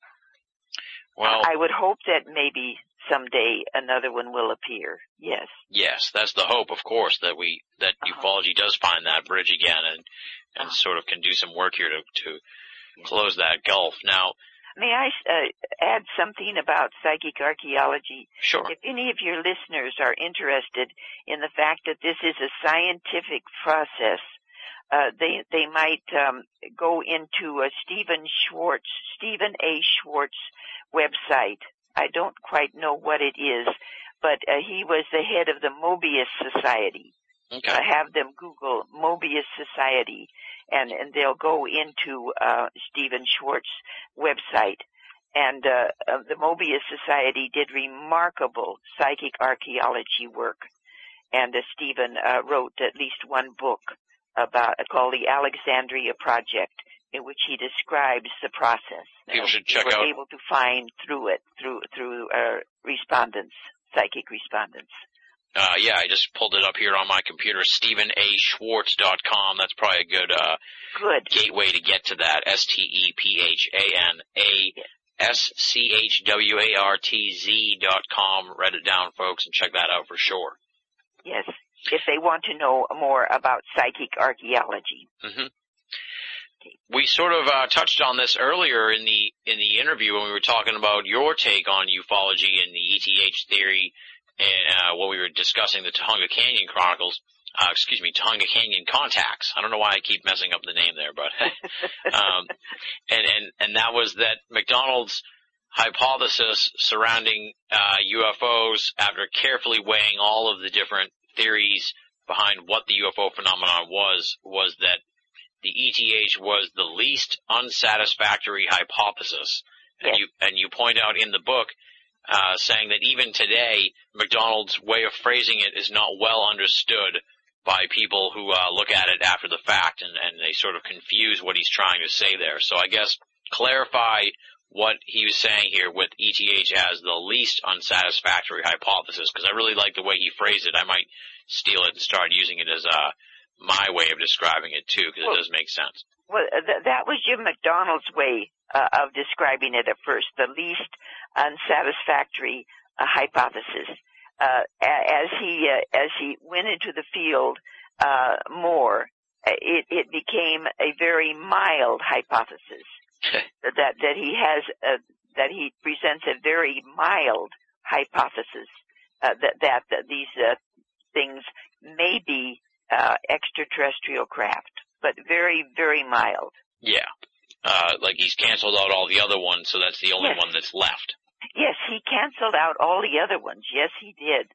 Well, I would hope that maybe someday another one will appear. Yes. Yes, that's the hope, of course, that we that uh-huh. ufology does find that bridge again and and uh-huh. sort of can do some work here to to yes. close that gulf. Now, may I uh, add something about psychic archaeology? Sure. If any of your listeners are interested in the fact that this is a scientific process, uh, they they might um, go into a Stephen Schwartz, Stephen A. Schwartz website. I don't quite know what it is, but uh, he was the head of the Mobius Society. Okay. Uh, have them Google Mobius Society, and, and they'll go into uh, Stephen Schwartz's website. And uh, uh, the Mobius Society did remarkable psychic archaeology work. and uh, Stephen uh, wrote at least one book about uh, called the Alexandria Project, in which he describes the process. People should check we were out. able to find through it, through through uh, respondents, psychic respondents. Uh, yeah, I just pulled it up here on my computer, Stephen A Schwartz dot com. That's probably a good, uh, good gateway to get to that. S T E P H A N A S C H W A R T Z dot com. Write it down, folks, and check that out for sure. Yes, if they want to know more about psychic archaeology. Mm-hmm. We sort of uh, touched on this earlier in the in the interview when we were talking about your take on ufology and the E T H theory, and uh, when we were discussing the Tujunga Canyon Chronicles. Uh, excuse me, Tujunga Canyon Contacts. I don't know why I keep messing up the name there, but um, and and and that was that McDonald's hypothesis surrounding uh, U F Os, after carefully weighing all of the different theories behind what the U F O phenomenon was, was that the E T H was the least unsatisfactory hypothesis. And you, and you point out in the book, uh, saying that even today, McDonald's way of phrasing it is not well understood by people who, uh, look at it after the fact, and, and they sort of confuse what he's trying to say there. So I guess clarify what he was saying here with E T H as the least unsatisfactory hypothesis, because I really like the way he phrased it. I might steal it and start using it as, uh, my way of describing it too, because well, it does make sense. Well, th- that was Jim McDonald's way uh, of describing it at first, the least unsatisfactory uh, hypothesis. Uh, as he uh, as he went into the field uh, more, it, it became a very mild hypothesis. that that he has uh, that he presents a very mild hypothesis uh, that, that that these uh, things may be Uh, extraterrestrial craft, but very, very mild. Yeah. Uh, like he's canceled out all the other ones, so that's the only yes. one that's left. Yes, he canceled out all the other ones. Yes, he did.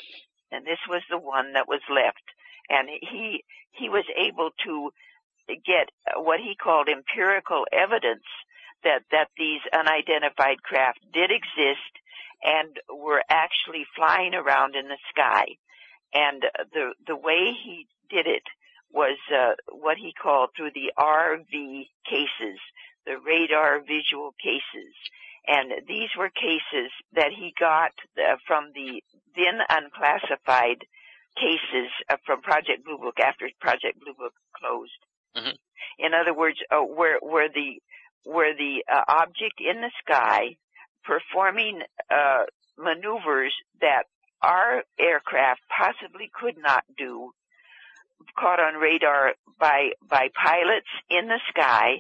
And this was the one that was left. And he, he was able to get what he called empirical evidence that, that these unidentified craft did exist and were actually flying around in the sky. And the the way he did it was uh, what he called through the R V cases, the radar visual cases. And these were cases that he got uh, from the then unclassified cases uh, from Project Blue Book after Project Blue Book closed. Mm-hmm. In other words, uh, where where the where the uh, object in the sky performing uh, maneuvers that our aircraft possibly could not do, caught on radar by by pilots in the sky.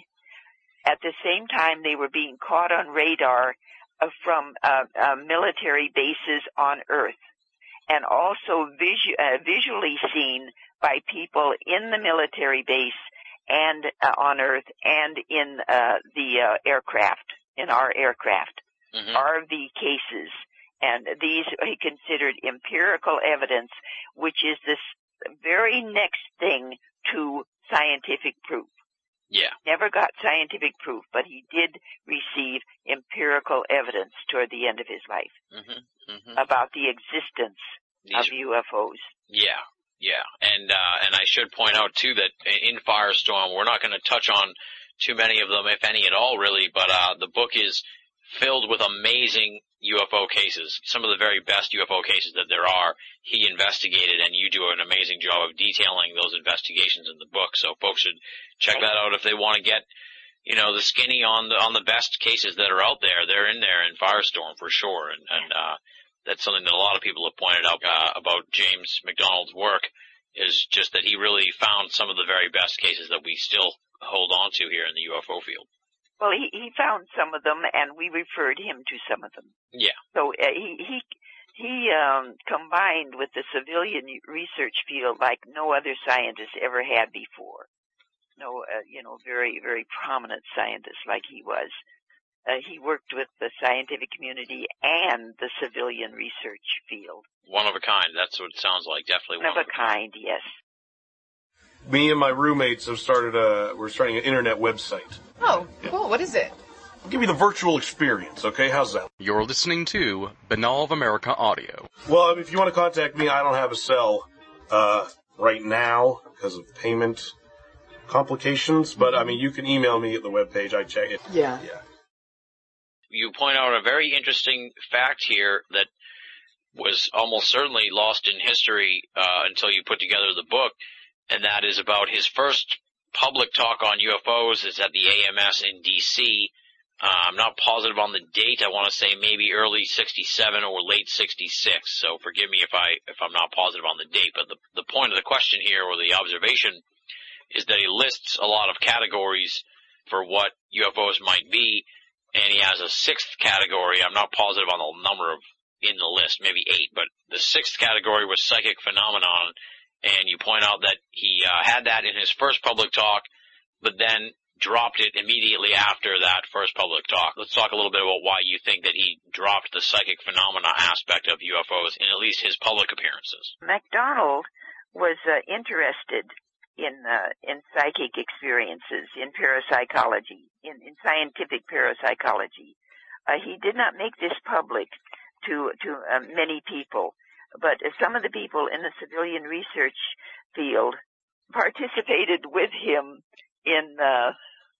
At the same time, they were being caught on radar uh, from uh, uh, military bases on Earth, and also visu- uh, visually seen by people in the military base and uh, on Earth and in uh, the uh, aircraft, in our aircraft, mm-hmm. R V cases. And these he considered empirical evidence, which is this very next thing to scientific proof. Yeah. Never got scientific proof, but he did receive empirical evidence toward the end of his life mm-hmm. Mm-hmm. about the existence these, of U F Os. Yeah, yeah. And, uh, and I should point out too that in Firestorm, we're not going to touch on too many of them, if any at all really, but, uh, the book is filled with amazing U F O cases, some of the very best U F O cases that there are. He investigated, and you do an amazing job of detailing those investigations in the book. So folks should check that out if they want to get, you know, the skinny on the on the best cases that are out there. They're in there in Firestorm for sure, and, and uh, that's something that a lot of people have pointed out uh, about James McDonald's work, is just that he really found some of the very best cases that we still hold on to here in the U F O field. Well, he, he found some of them, and we referred him to some of them. Yeah. So uh, he he he um, combined with the civilian research field like no other scientist ever had before. No, uh, you know, very very prominent scientist like he was. Uh, he worked with the scientific community and the civilian research field. One of a kind. That's what it sounds like. Definitely one, one of a kind. Yes. Me and my roommates have started a, we're starting an internet website. Oh, cool. What is it? I'll give you the virtual experience, okay? How's that? You're listening to Banal of America Audio. Well, if you want to contact me, I don't have a cell uh, right now because of payment complications, but, I mean, you can email me at the webpage. I check it. Yeah. Yeah. You point out a very interesting fact here that was almost certainly lost in history uh, until you put together the book, and that is about his first public talk on U F Os is at the A M S in D C Uh, I'm not positive on the date. I want to say maybe early sixty-seven or late sixty-six. So forgive me if I if I'm not positive on the date. But the the point of the question here, or the observation, is that he lists a lot of categories for what U F Os might be, and he has a sixth category. I'm not positive on the number of in the list, maybe eight. But the sixth category was psychic phenomenon, and you point out that he uh, had that in his first public talk, but then dropped it immediately after that first public talk. Let's talk a little bit about why you think that he dropped the psychic phenomena aspect of U F Os in at least his public appearances. MacDonald was uh, interested in uh, in psychic experiences, in parapsychology, in, in scientific parapsychology. Uh, he did not make this public to to uh, many people, but uh, some of the people in the civilian research field participated with him in, uh,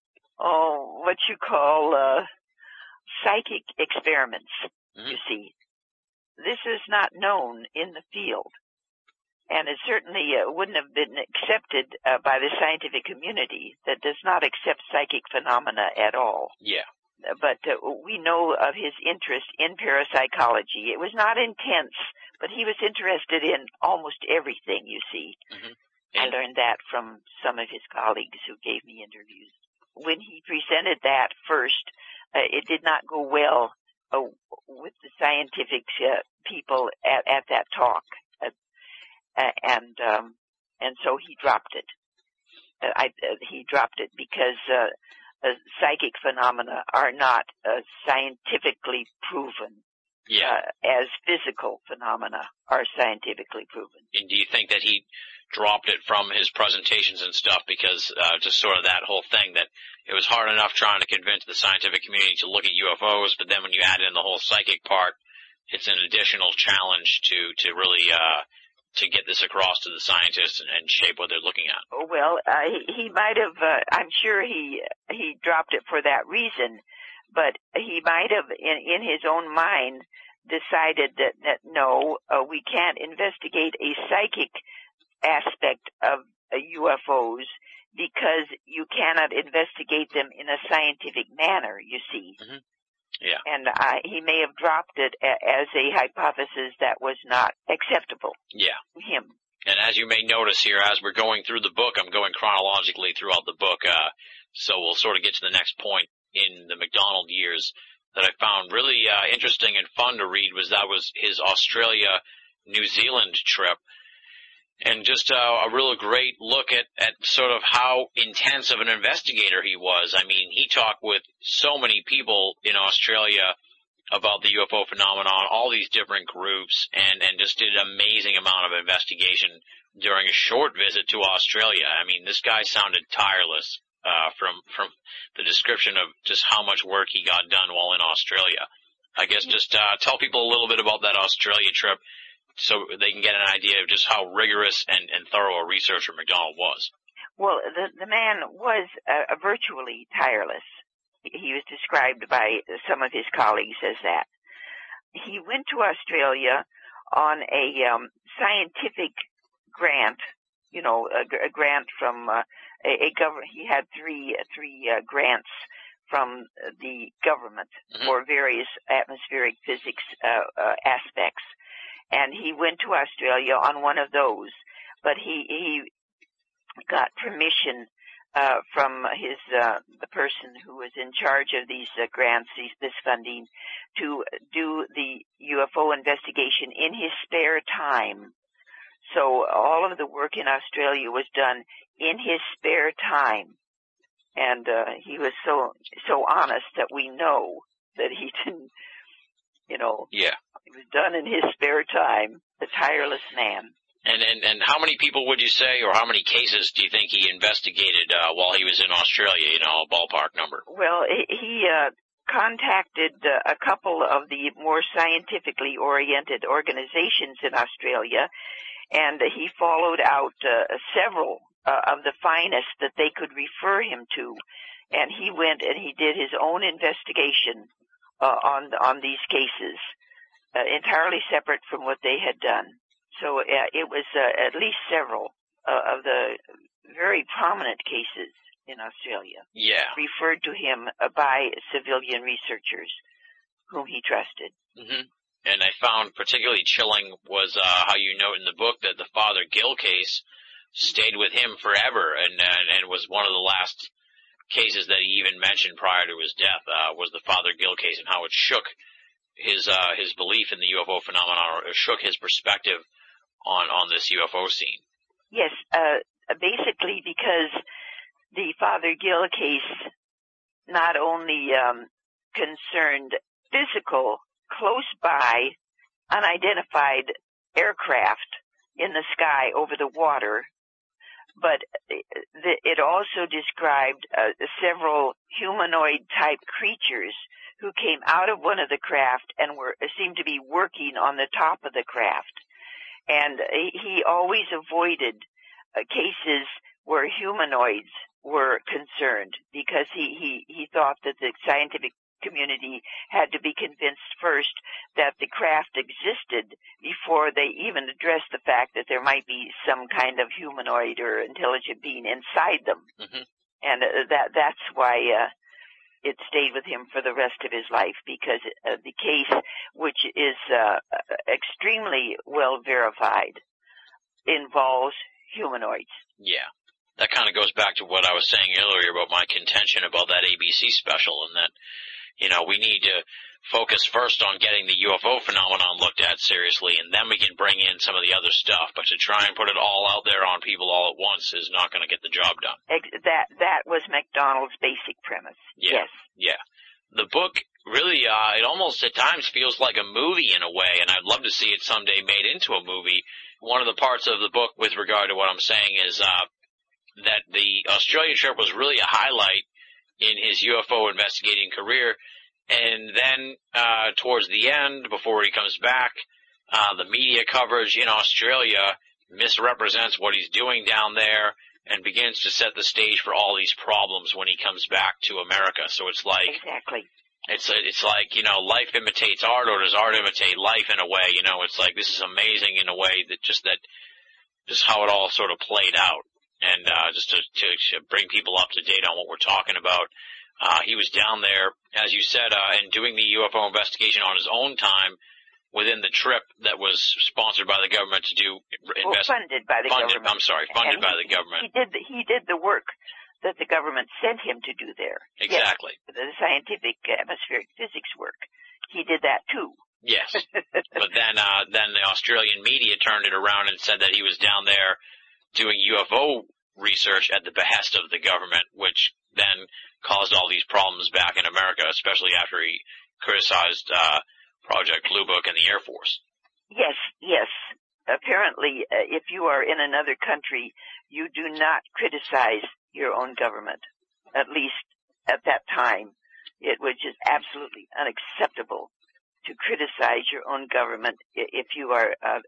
oh, what you call, uh, psychic experiments, mm-hmm. You see. This is not known in the field, and it certainly uh, wouldn't have been accepted uh, by the scientific community that does not accept psychic phenomena at all. Yeah. But uh, we know of his interest in parapsychology. It was not intense, but he was interested in almost everything, you see. Mm-hmm. I learned that from some of his colleagues who gave me interviews. When he presented that first, uh, it did not go well uh, with the scientific uh, people at, at that talk, uh, and um, and so he dropped it. Uh, I, uh, he dropped it because uh, uh, psychic phenomena are not uh, scientifically proven. Yeah. Uh, as physical phenomena are scientifically proven. And do you think that he dropped it from his presentations and stuff because uh, just sort of that whole thing that it was hard enough trying to convince the scientific community to look at U F Os, but then when you add in the whole psychic part, it's an additional challenge to to really uh, to get this across to the scientists and, and shape what they're looking at? Well, uh, he, he might have. Uh, I'm sure he he dropped it for that reason. But he might have, in, in his own mind, decided that, that no, uh, we can't investigate a psychic aspect of uh, U F Os because you cannot investigate them in a scientific manner, you see. Mm-hmm. Yeah. And uh, he may have dropped it a, as a hypothesis that was not acceptable yeah. to him. And as you may notice here, as we're going through the book, I'm going chronologically throughout the book, uh, so we'll sort of get to the next point. In the MacDonald years that I found really uh, interesting and fun to read was that was his Australia, New Zealand trip. And just uh, a real great look at, at sort of how intense of an investigator he was. I mean, he talked with so many people in Australia about the U F O phenomenon, all these different groups, and, and just did an amazing amount of investigation during a short visit to Australia. I mean, this guy sounded tireless. Uh, from, from the description of just how much work he got done while in Australia. I guess just, uh, tell people a little bit about that Australia trip so they can get an idea of just how rigorous and, and thorough a researcher MacDonald was. Well, the, the man was, uh, virtually tireless. He was described by some of his colleagues as that. He went to Australia on a, um, scientific grant, you know, a, a grant from, uh, A, a government. He had three three uh, grants from the government mm-hmm. for various atmospheric physics uh, uh, aspects, and he went to Australia on one of those. But he he got permission uh, from his uh, the person who was in charge of these uh, grants, these, this funding, to do the U F O investigation in his spare time. So all of the work in Australia was done in his spare time. And uh, he was so so honest that we know that he didn't, you know, yeah. It was done in his spare time, the tireless man. And, and, and how many people would you say, or how many cases do you think he investigated uh, while he was in Australia, you know, a ballpark number? Well, he, he uh, contacted uh, a couple of the more scientifically oriented organizations in Australia, and he followed out uh, several uh, of the finest that they could refer him to, and he went and he did his own investigation uh, on on these cases, uh, entirely separate from what they had done. So uh, it was uh, at least several uh, of the very prominent cases in Australia, Yeah. referred to him uh, by civilian researchers whom he trusted. Mm-hmm. And I found particularly chilling was uh, how you note in the book that the Father Gill case stayed with him forever, and and, and was one of the last cases that he even mentioned prior to his death. Uh, was the Father Gill case, and how it shook his uh, his belief in the U F O phenomenon, or shook his perspective on on this U F O scene. Yes, uh, basically because the Father Gill case not only um, concerned physical, close by, unidentified aircraft in the sky over the water, but it also described uh, several humanoid-type creatures who came out of one of the craft and were seemed to be working on the top of the craft. And he always avoided uh, cases where humanoids were concerned, because he, he, he thought that the scientific community had to be convinced first that the craft existed before they even addressed the fact that there might be some kind of humanoid or intelligent being inside them. Mm-hmm. And uh, that that's why uh, it stayed with him for the rest of his life, because uh, the case, which is uh, extremely well verified, involves humanoids. Yeah. That kind of goes back to what I was saying earlier about my contention about that A B C special, and that, you know, we need to focus first on getting the U F O phenomenon looked at seriously, and then we can bring in some of the other stuff. But to try and put it all out there on people all at once is not going to get the job done. That that was MacDonald's basic premise. Yeah, yes. Yeah. The book really, uh, it almost at times feels like a movie in a way, and I'd love to see it someday made into a movie. One of the parts of the book with regard to what I'm saying is uh, that the Australian trip was really a highlight in his U F O investigating career. And then, uh, towards the end, before he comes back, uh, the media coverage in Australia misrepresents what he's doing down there and begins to set the stage for all these problems when he comes back to America. So it's like, exactly. It's, it's like, you know, life imitates art, or does art imitate life in a way? You know, it's like, this is amazing in a way that just that, just how it all sort of played out. And, uh, just to, to, to bring people up to date on what we're talking about. Uh, he was down there, as you said, uh, and doing the U F O investigation on his own time within the trip that was sponsored by the government to do well, invest- funded by the funded, government. I'm sorry, funded and by he, the government. He did the, he did the work that the government sent him to do there. Exactly. Yes, the scientific atmospheric physics work. He did that too. Yes. But then, uh, then the Australian media turned it around and said that he was down there doing U F O research at the behest of the government, which then caused all these problems back in America, especially after he criticized uh Project Blue Book and the Air Force. Yes, yes. Apparently, uh, if you are in another country, you do not criticize your own government. At least at that time, it was just absolutely unacceptable to criticize your own government if you are uh,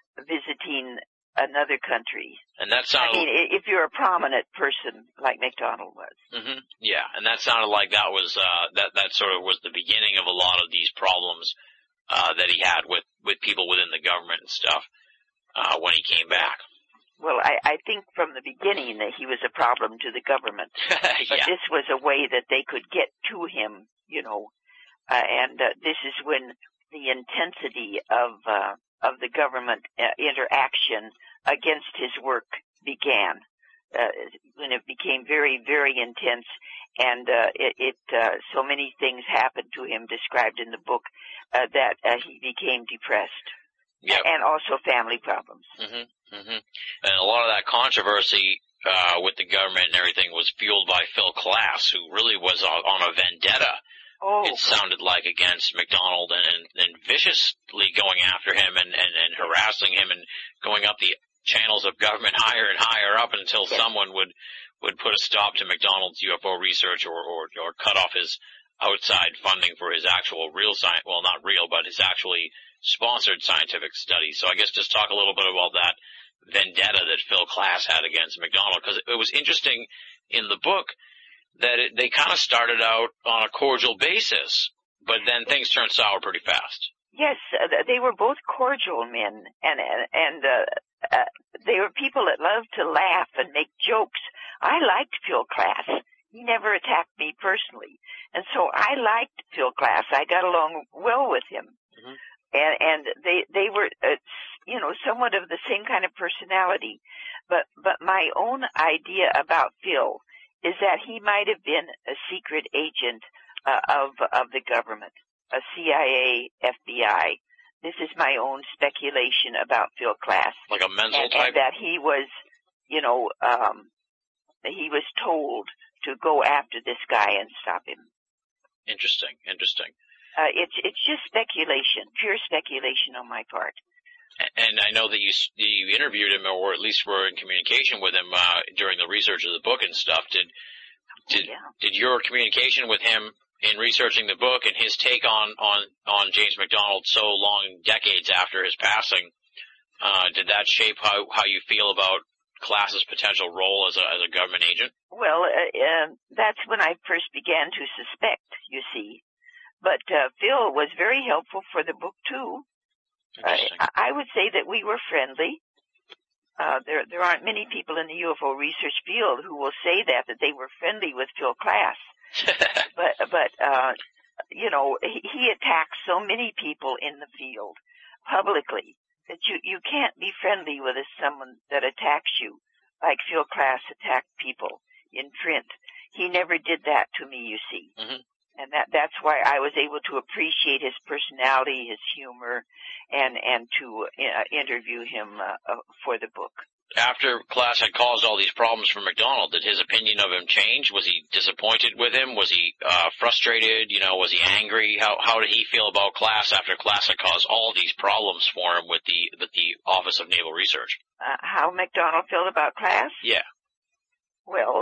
visiting another country. And that sounded, I mean, if you're a prominent person like MacDonald was. Mm-hmm. Yeah, and that sounded like that was uh, that that sort of was the beginning of a lot of these problems uh, that he had with with people within the government and stuff uh, when he came back. Well, I, I think from the beginning that he was a problem to the government, yeah. But this was a way that they could get to him, you know, uh, and uh, this is when the intensity of uh, of the government uh, interaction against his work began, uh, when it became very, very intense, and uh, it, it uh, so many things happened to him described in the book uh, that uh, he became depressed. Yep. And also family problems. Mm-hmm, mm-hmm. And a lot of that controversy uh, with the government and everything was fueled by Phil Klass, who really was on, on a vendetta. Oh. It sounded like against MacDonald, and, and, and viciously going after him and, and, and harassing him and going up the channels of government higher and higher up until yes. someone would would put a stop to MacDonald's U F O research or, or, or cut off his outside funding for his actual real science, well, not real, but his actually sponsored scientific studies. So I guess just talk a little bit about that vendetta that Phil Klass had against McDonald, because it was interesting in the book that it, they kind of started out on a cordial basis, but then things turned sour pretty fast. Yes, uh, they were both cordial men, and and uh, uh, they were people that loved to laugh and make jokes. I liked Phil Klass. He never attacked me personally, and so I liked Phil Klass. I got along well with him, mm-hmm. and and they they were uh, you know somewhat of the same kind of personality. But but my own idea about Phil is that he might have been a secret agent uh, of of the government. A C I A, F B I. This is my own speculation about Phil Klass. Like a mental and, type? And that he was, you know, um, he was told to go after this guy and stop him. Interesting, interesting. Uh, it's, it's just speculation, pure speculation on my part. And I know that you, you interviewed him, or at least were in communication with him, uh, during the research of the book and stuff. Did, did, yeah. did your communication with him in researching the book and his take on, on, on James McDonald so long, decades after his passing, uh, did that shape how, how you feel about Klass's potential role as a, as a government agent? Well, uh, uh, that's when I first began to suspect, you see. But, uh, Phil was very helpful for the book too. Uh, I would say that we were friendly. Uh, there, there aren't many people in the U F O research field who will say that, that they were friendly with Phil Klass. but, but, uh, you know, he, he attacks so many people in the field publicly that you, you can't be friendly with a, someone that attacks you like Phil Klass attacked people in print. He never did that to me, you see. Mm-hmm. And that, that's why I was able to appreciate his personality, his humor, and, and to uh, interview him uh, uh, for the book. After Klass had caused all these problems for McDonald, did his opinion of him change? Was he disappointed with him? Was he uh, frustrated? You know, was he angry? How how did he feel about Klass after Klass had caused all these problems for him with the with the Office of Naval Research? Uh, how McDonald felt about Klass? Yeah. Well,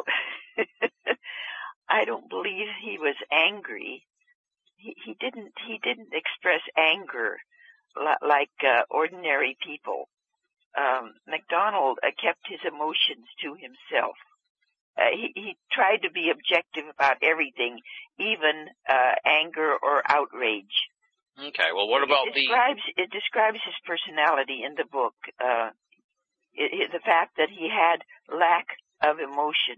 I don't believe he was angry. He, he didn't he didn't express anger li- like uh, ordinary people. Um, McDonald uh, kept his emotions to himself. Uh, he, he tried to be objective about everything, even uh, anger or outrage. Okay. Well, what about it describes, the? It describes his personality in the book. Uh, it, it, the fact that he had lack of emotion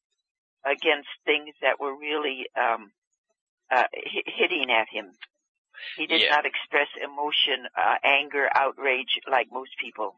against things that were really um, uh, h- hitting at him. He did yeah. not express emotion, uh, anger, outrage like most people.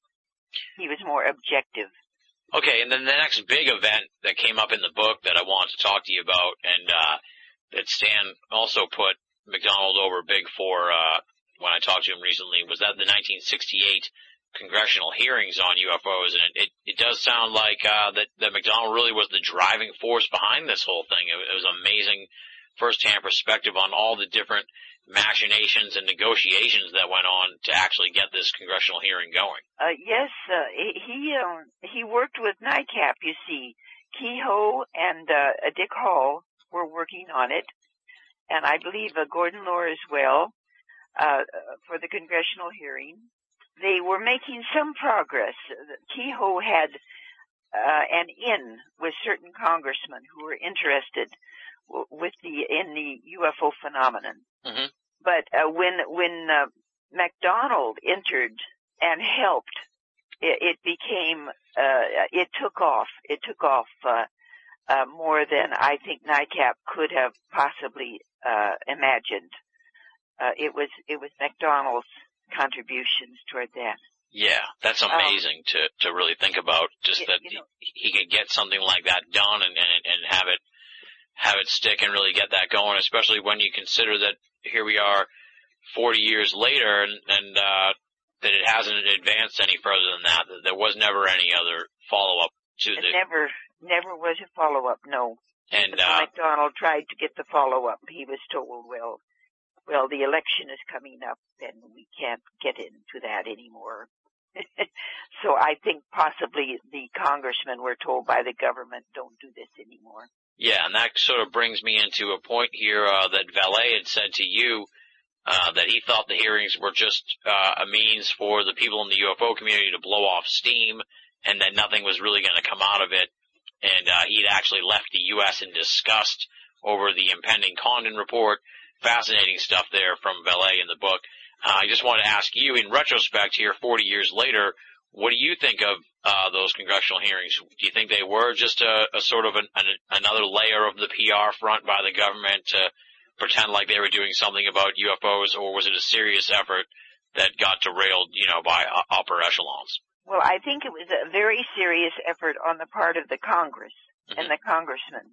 He was more objective. Okay, and then the next big event that came up in the book that I wanted to talk to you about, and uh that Stan also put McDonald over big for uh when I talked to him recently, was that the nineteen sixty-eight congressional hearings on U F Os, and it, it, it does sound like uh that, that McDonald really was the driving force behind this whole thing. It, it was amazing first-hand perspective on all the different machinations and negotiations that went on to actually get this congressional hearing going. Uh, yes, uh, he, um, he worked with NICAP, you see. Kehoe and, uh, Dick Hall were working on it, and I believe uh, Gordon Lohr as well, uh, for the congressional hearing. They were making some progress. Kehoe had, uh, an in with certain congressmen who were interested with the, in the U F O phenomenon. Mm-hmm. But, uh, when, when, uh, McDonald entered and helped, it, it became, uh, it took off. It took off, uh, uh, more than I think NICAP could have possibly, uh, imagined. Uh, it was, it was McDonald's contributions toward that. Yeah, that's amazing um, to, to really think about, just you, that you know, he could get something like that done and, and, and have it, have it stick and really get that going, especially when you consider that here we are forty years later and, and uh, that it hasn't advanced any further than that. That there was never any other follow-up to the... Never, never was a follow-up, no. And uh, McDonald tried to get the follow-up. He was told, well, well, the election is coming up and we can't get into that anymore. So I think possibly the congressmen were told by the government, don't do this anymore. Yeah, and that sort of brings me into a point here uh, that Valet had said to you uh, that he thought the hearings were just uh, a means for the people in the U F O community to blow off steam, and that nothing was really going to come out of it. And uh, he'd actually left the U S in disgust over the impending Condon report. Fascinating stuff there from Valet in the book. Uh, I just want to ask you, in retrospect here, forty years later, what do you think of uh, those congressional hearings? Do you think they were just a, a sort of an, an, another layer of the P R front by the government to pretend like they were doing something about U F Os, or was it a serious effort that got derailed, you know, by uh, upper echelons? Well, I think it was a very serious effort on the part of the Congress mm-hmm. and the congressmen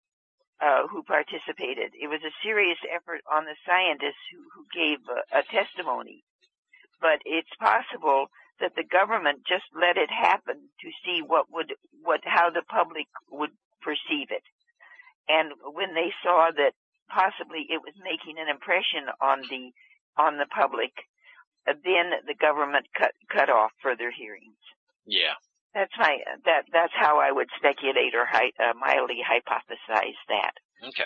uh, who participated. It was a serious effort on the scientists who, who gave a, a testimony. But it's possible that the government just let it happen to see what would, what, how the public would perceive it. And when they saw that possibly it was making an impression on the, on the public, then the government cut cut off further hearings. Yeah, that's my that that's how I would speculate or hi, uh, mildly hypothesize that. Okay.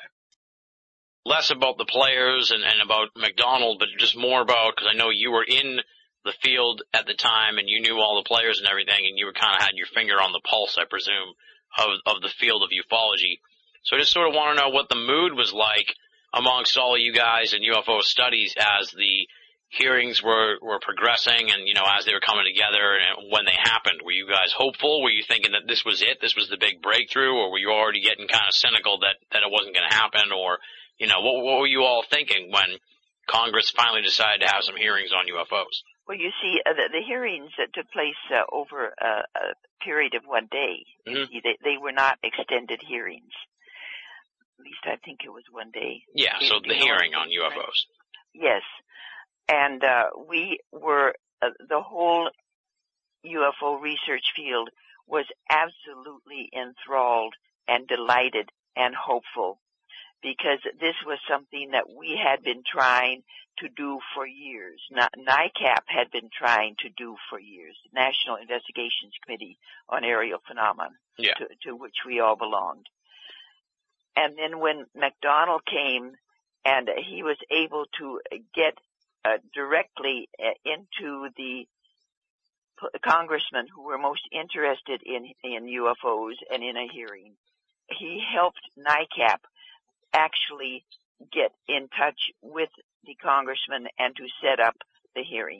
Less about the players and, and about McDonald, but just more about, because I know you were in the field at the time and you knew all the players and everything, and you were kind of had your finger on the pulse, I presume, of of the field of ufology. So I just sort of want to know what the mood was like amongst all of you guys in U F O studies as the hearings were, were progressing and, you know, as they were coming together and when they happened. Were you guys hopeful? Were you thinking that this was it? This was the big breakthrough? Or were you already getting kind of cynical that, that it wasn't going to happen? Or, you know, what, what were you all thinking when Congress finally decided to have some hearings on U F Os? Well, you see, uh, the, the hearings that took place uh, over uh, a period of one day, mm-hmm. you see, they, they were not extended hearings. At least I think it was one day. Yeah, so the hearing on U F Os. Yes. And uh, we were, uh, the whole U F O research field was absolutely enthralled and delighted and hopeful, because this was something that we had been trying to do for years. NICAP had been trying to do for years, National Investigations Committee on Aerial Phenomena, yeah. to, to which we all belonged. And then when McDonald came and he was able to get Uh, directly uh, into the p- congressmen who were most interested in in U F Os and in a hearing, he helped NICAP actually get in touch with the congressman and to set up the hearing.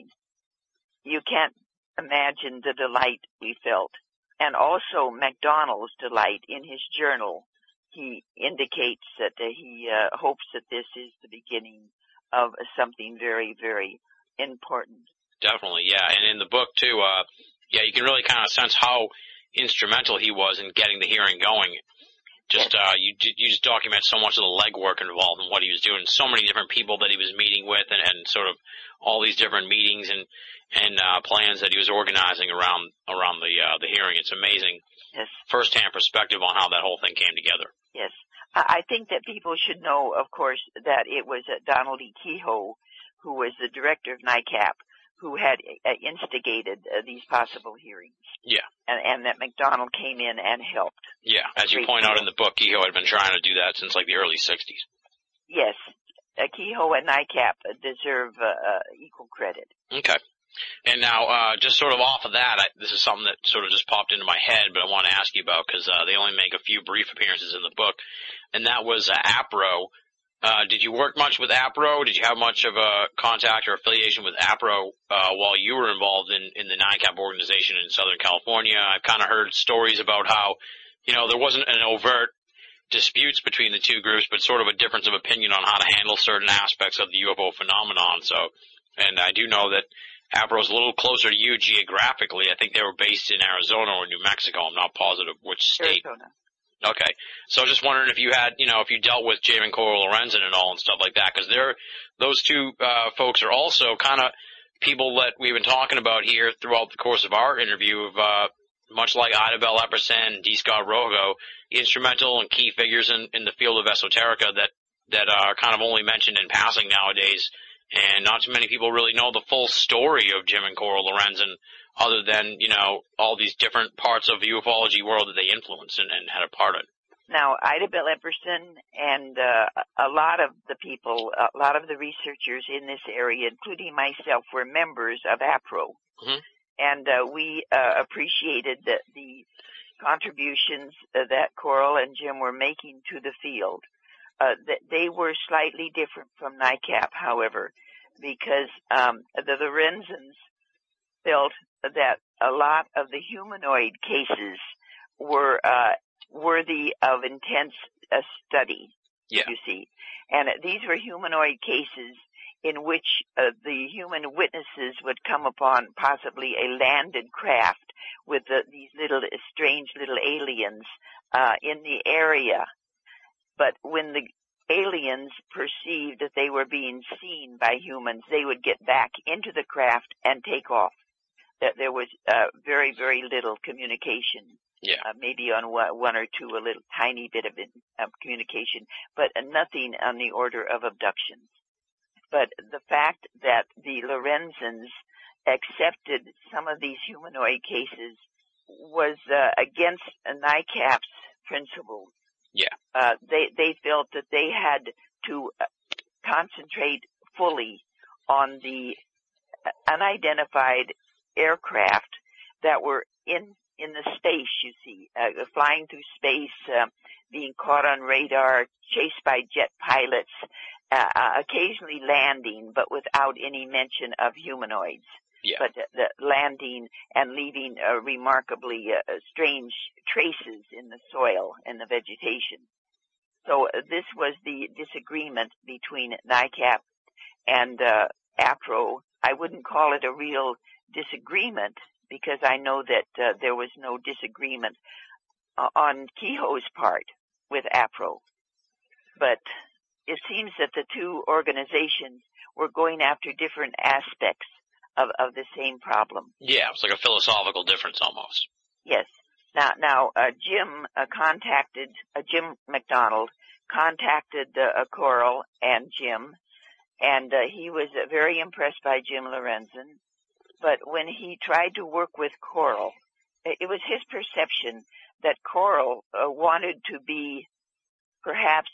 You can't imagine the delight we felt. And also McDonald's delight. In his journal, he indicates that uh, he uh, hopes that this is the beginning of something very, very important. Definitely, yeah. And in the book, too, uh, yeah, you can really kind of sense how instrumental he was in getting the hearing going. Just, yes. uh, you, you just document so much of the legwork involved in what he was doing, so many different people that he was meeting with, and, and sort of all these different meetings and, and, uh, plans that he was organizing around, around the, uh, the hearing. It's amazing. Yes. First-hand perspective on how that whole thing came together. Yes. I think that people should know, of course, that it was uh, Donald E. Kehoe, who was the director of NICAP, who had uh, instigated uh, these possible hearings. Yeah. And, and that McDonald came in and helped. Yeah, as you point out in the book, Kehoe had been trying to do that since like the early sixties. Yes. Uh, Kehoe and NICAP deserve uh, uh, equal credit. Okay. And now, uh, just sort of off of that, I, this is something that sort of just popped into my head, but I want to ask you about because uh, they only make a few brief appearances in the book, and that was uh, APRO. Uh, did you work much with APRO? Did you have much of a contact or affiliation with APRO uh, while you were involved in, in the NICAP organization in Southern California? I've kind of heard stories about how, you know, there wasn't an overt disputes between the two groups, but sort of a difference of opinion on how to handle certain aspects of the U F O phenomenon. So, and I do know that APRO's a little closer to you geographically. I think they were based in Arizona or New Mexico. I'm not positive which state. Arizona. Okay. So I was just wondering if you had, you know, if you dealt with Jamin Coral Lorenzen and all and stuff like that, because they're, those two, uh, folks are also kind of people that we've been talking about here throughout the course of our interview of, uh, much like Ida Bell Epperson and D. Scott Rogo, instrumental and key figures in, in the field of esoterica that, that are kind of only mentioned in passing nowadays. And not too many people really know the full story of Jamin Coral Lorenzen other than, you know, all these different parts of the ufology world that they influenced and, and had a part in. Now, Ida Bell Epperson and uh, a lot of the people, a lot of the researchers in this area, including myself, were members of APRO. Mm-hmm. And uh, we uh, appreciated the, the contributions uh, that Coral and Jim were making to the field. Uh, that they were slightly different from NICAP, however, because um, the Lorenzens felt that a lot of the humanoid cases were uh, worthy of intense uh, study, Yeah. you see. And uh, these were humanoid cases in which uh, the human witnesses would come upon possibly a landed craft with uh, these little strange little aliens uh, in the area. But when the aliens perceived that they were being seen by humans, they would get back into the craft and take off. That there was uh, very, very little communication. Yeah. Uh, maybe on one or two, a little tiny bit of uh, communication, but uh, nothing on the order of abductions. But the fact that the Lorenzens accepted some of these humanoid cases was uh, against NICAP's principles. Yeah. Uh, they, they felt that they had to uh, concentrate fully on the unidentified aircraft that were in in the space, you see, uh, flying through space, uh, being caught on radar, chased by jet pilots, uh, uh, occasionally landing, but without any mention of humanoids. Yeah. But the, the landing and leaving uh, remarkably uh, strange traces in the soil and the vegetation. So uh, this was the disagreement between NICAP and uh, APRO. I wouldn't call it a real disagreement, because I know that uh, there was no disagreement uh, on Kehoe's part with APRO. But it seems that the two organizations were going after different aspects of, of the same problem. Yeah, it's like a philosophical difference almost. Yes. Now, now uh, Jim uh, contacted, uh, Jim McDonald contacted uh, Coral and Jim, and uh, he was uh, very impressed by Jim Lorenzen. But when he tried to work with Coral, it was his perception that Coral uh, wanted to be perhaps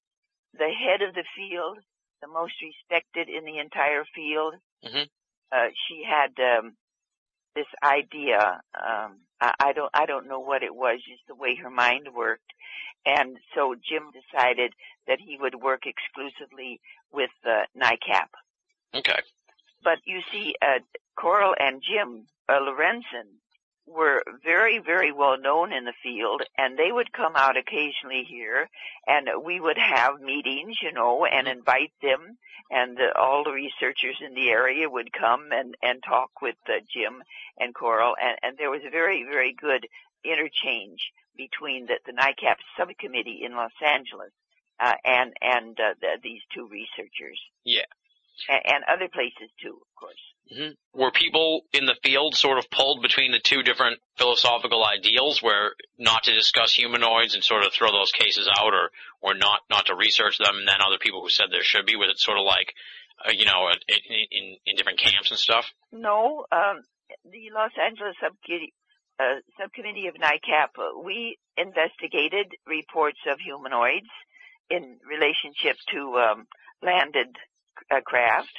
the head of the field, the most respected in the entire field. Mm-hmm. Uh, she had um, this idea. Um, I, I don't, I don't know what it was, just the way her mind worked. And so Jim decided that he would work exclusively with uh, NICAP. Okay. But you see, uh, Coral and Jim uh, Lorenzen were very, very well known in the field, and they would come out occasionally here, and we would have meetings, you know, and invite them, and uh, all the researchers in the area would come and, and talk with uh, Jim and Coral, and, and there was a very, very good interchange between the, the NICAP subcommittee in Los Angeles uh, and, and uh, the, these two researchers. Yeah. And other places too, of course. Mm-hmm. Were people in the field sort of pulled between the two different philosophical ideals, where not to discuss humanoids and sort of throw those cases out, or or not not to research them, and then other people who said there should be? Was it sort of like, uh, you know, in, in in different camps and stuff? No, um, the Los Angeles subcommittee, uh, subcommittee of NICAP, uh, we investigated reports of humanoids in relationship to um, landed Uh, craft.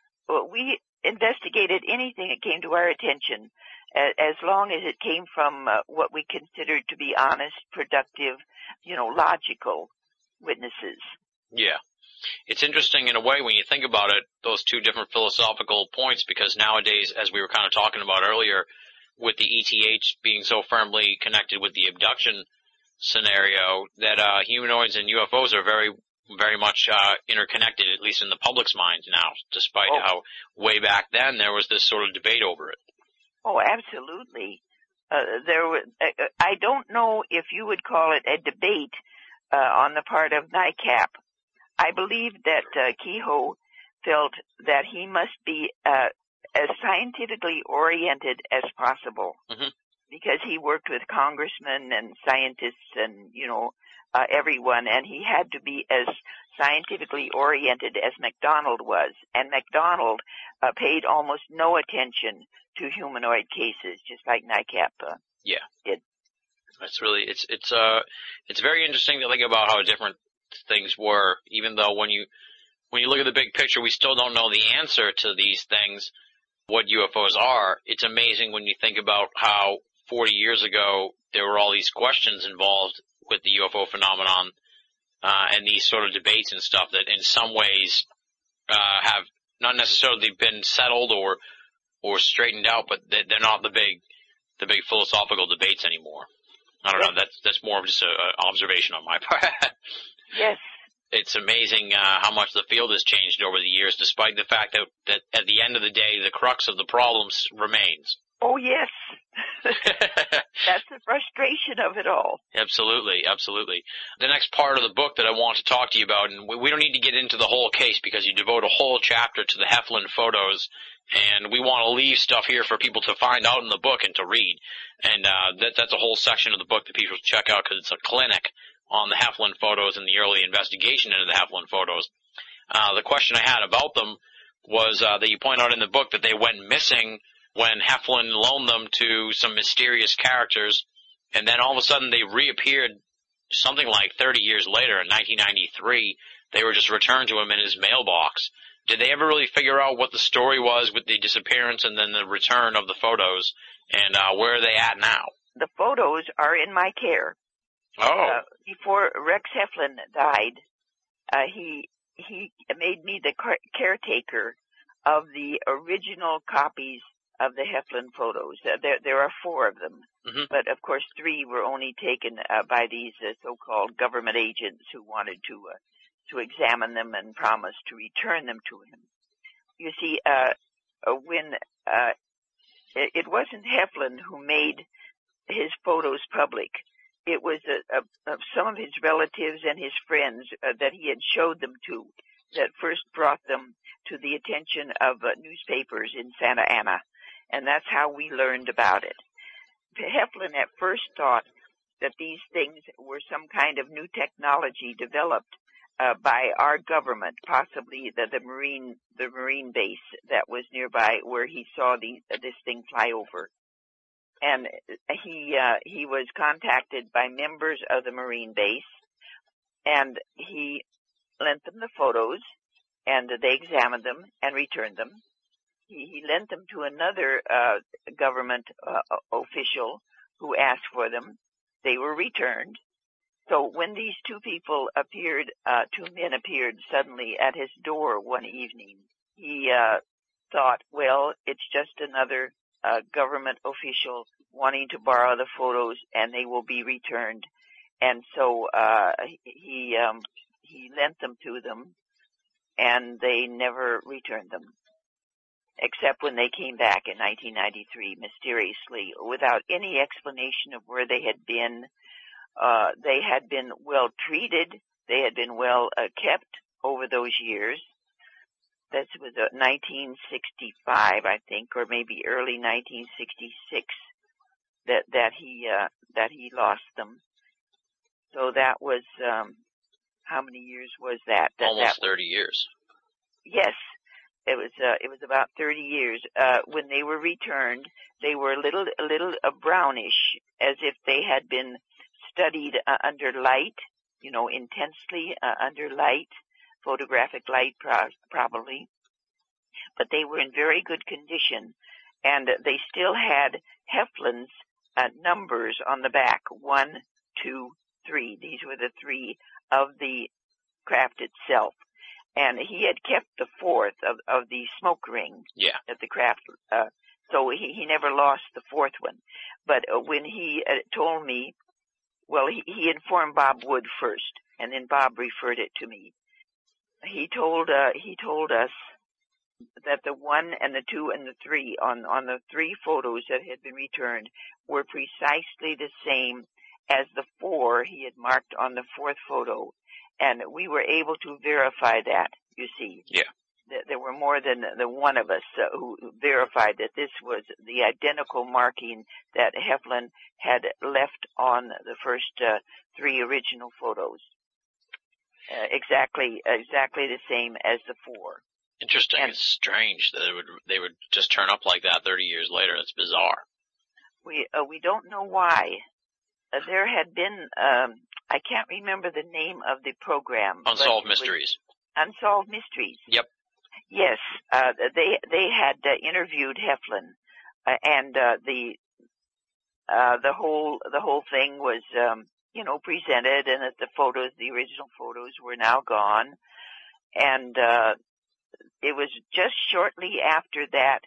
We investigated anything that came to our attention, uh, as long as it came from uh, what we considered to be honest, productive, you know, logical witnesses. Yeah. It's interesting in a way when you think about it, those two different philosophical points, because nowadays, as we were kind of talking about earlier, with the E T H being so firmly connected with the abduction scenario, that uh, humanoids and U F Os are very very much uh, interconnected, at least in the public's minds now, despite oh. how way back then there was this sort of debate over it. Oh, absolutely. Uh, there was, uh, I don't know if you would call it a debate uh, on the part of NICAP. I believe that uh, Kehoe felt that he must be uh, as scientifically oriented as possible, mm-hmm. because he worked with congressmen and scientists and, you know, Uh, everyone, and he had to be as scientifically oriented as McDonald was. And McDonald uh, paid almost no attention to humanoid cases, just like NICAP uh, yeah. did. It's really, it's, it's, uh, it's very interesting to think about how different things were, even though when you, when you look at the big picture, we still don't know the answer to these things, what U F Os are. It's amazing when you think about how forty years ago there were all these questions involved with the U F O phenomenon, uh, and these sort of debates and stuff that in some ways, uh, have not necessarily been settled or, or straightened out, but they're not the big, the big philosophical debates anymore. I don't know, that's, that's more of just an observation on my part. Yes. It's amazing, uh, how much the field has changed over the years, despite the fact that, that at the end of the day, the crux of the problems remains. Oh, yes. That's the frustration of it all. Absolutely, absolutely. The next part of the book that I want to talk to you about, and we, we don't need to get into the whole case because you devote a whole chapter to the Heflin photos, and we want to leave stuff here for people to find out in the book and to read. And uh, that, that's a whole section of the book that people should check out because it's a clinic on the Heflin photos and the early investigation into the Heflin photos. Uh, the question I had about them was uh, that you point out in the book that they went missing when Heflin loaned them to some mysterious characters, and then all of a sudden they reappeared something like thirty years later in nineteen ninety-three. They were just returned to him in his mailbox. Did they ever really figure out what the story was with the disappearance and then the return of the photos, and uh, where are they at now? The photos are in my care. Oh. Uh, before Rex Heflin died, uh, he he made me the caretaker of the original copies of the Heflin photos. Uh, there there are four of them, mm-hmm. but of course three were only taken uh, by these uh, so-called government agents who wanted to uh, to examine them and promised to return them to him. You see, uh, uh when uh, it, it wasn't Heflin who made his photos public. It was a, a, of some of his relatives and his friends uh, that he had showed them to that first brought them to the attention of uh, newspapers in Santa Ana, and that's how we learned about it. Heflin at first thought that these things were some kind of new technology developed uh, by our government, possibly the, the marine the marine base that was nearby where he saw the, uh, this thing fly over. And he uh, he was contacted by members of the Marine base, and he lent them the photos, and they examined them and returned them. He, he lent them to another uh, government uh, official who asked for them. They were returned. So when these two people appeared, uh, two men appeared suddenly at his door one evening, he uh, thought, well, it's just another uh, government official wanting to borrow the photos, and they will be returned. And so uh, he um, he lent them to them, and they never returned them, except when they came back in nineteen ninety-three, mysteriously, without any explanation of where they had been. Uh, they had been well treated. They had been well uh, kept over those years. That was uh, nineteen sixty-five, I think, or maybe early nineteen sixty-six, that that he uh, that he lost them. So that was um, how many years was that? that Almost that thirty years. Yes, it was. Uh, it was about thirty years. Uh, when they were returned, they were a little, a little uh, brownish, as if they had been studied uh, under light, you know, intensely uh, under light. Photographic light, pro- probably, but they were in very good condition, and they still had Heflin's uh, numbers on the back, one, two, three. These were the three of the craft itself, and he had kept the fourth of, of the smoke ring yeah. at the craft, uh, so he, he never lost the fourth one. But uh, when he uh, told me, well, he, he informed Bob Wood first, and then Bob referred it to me. He told uh, he told us that the one and the two and the three on on the three photos that had been returned were precisely the same as the four he had marked on the fourth photo, and we were able to verify that. You see, yeah, there were more than the one of us uh, who verified that this was the identical marking that Heflin had left on the first uh, three original photos. Uh, exactly, exactly the same as the four. Interesting. And it's strange that it would they would just turn up like that thirty years later. It's bizarre. We uh, we don't know why. uh, there had been, um, I can't remember the name of the program. Unsolved Mysteries. Unsolved Mysteries. Yep. Yes, uh, they they had uh, interviewed Heflin, uh, and uh, the uh, the whole the whole thing was um, you know presented, and that the photos, the original photos, were now gone, and uh, it was just shortly after that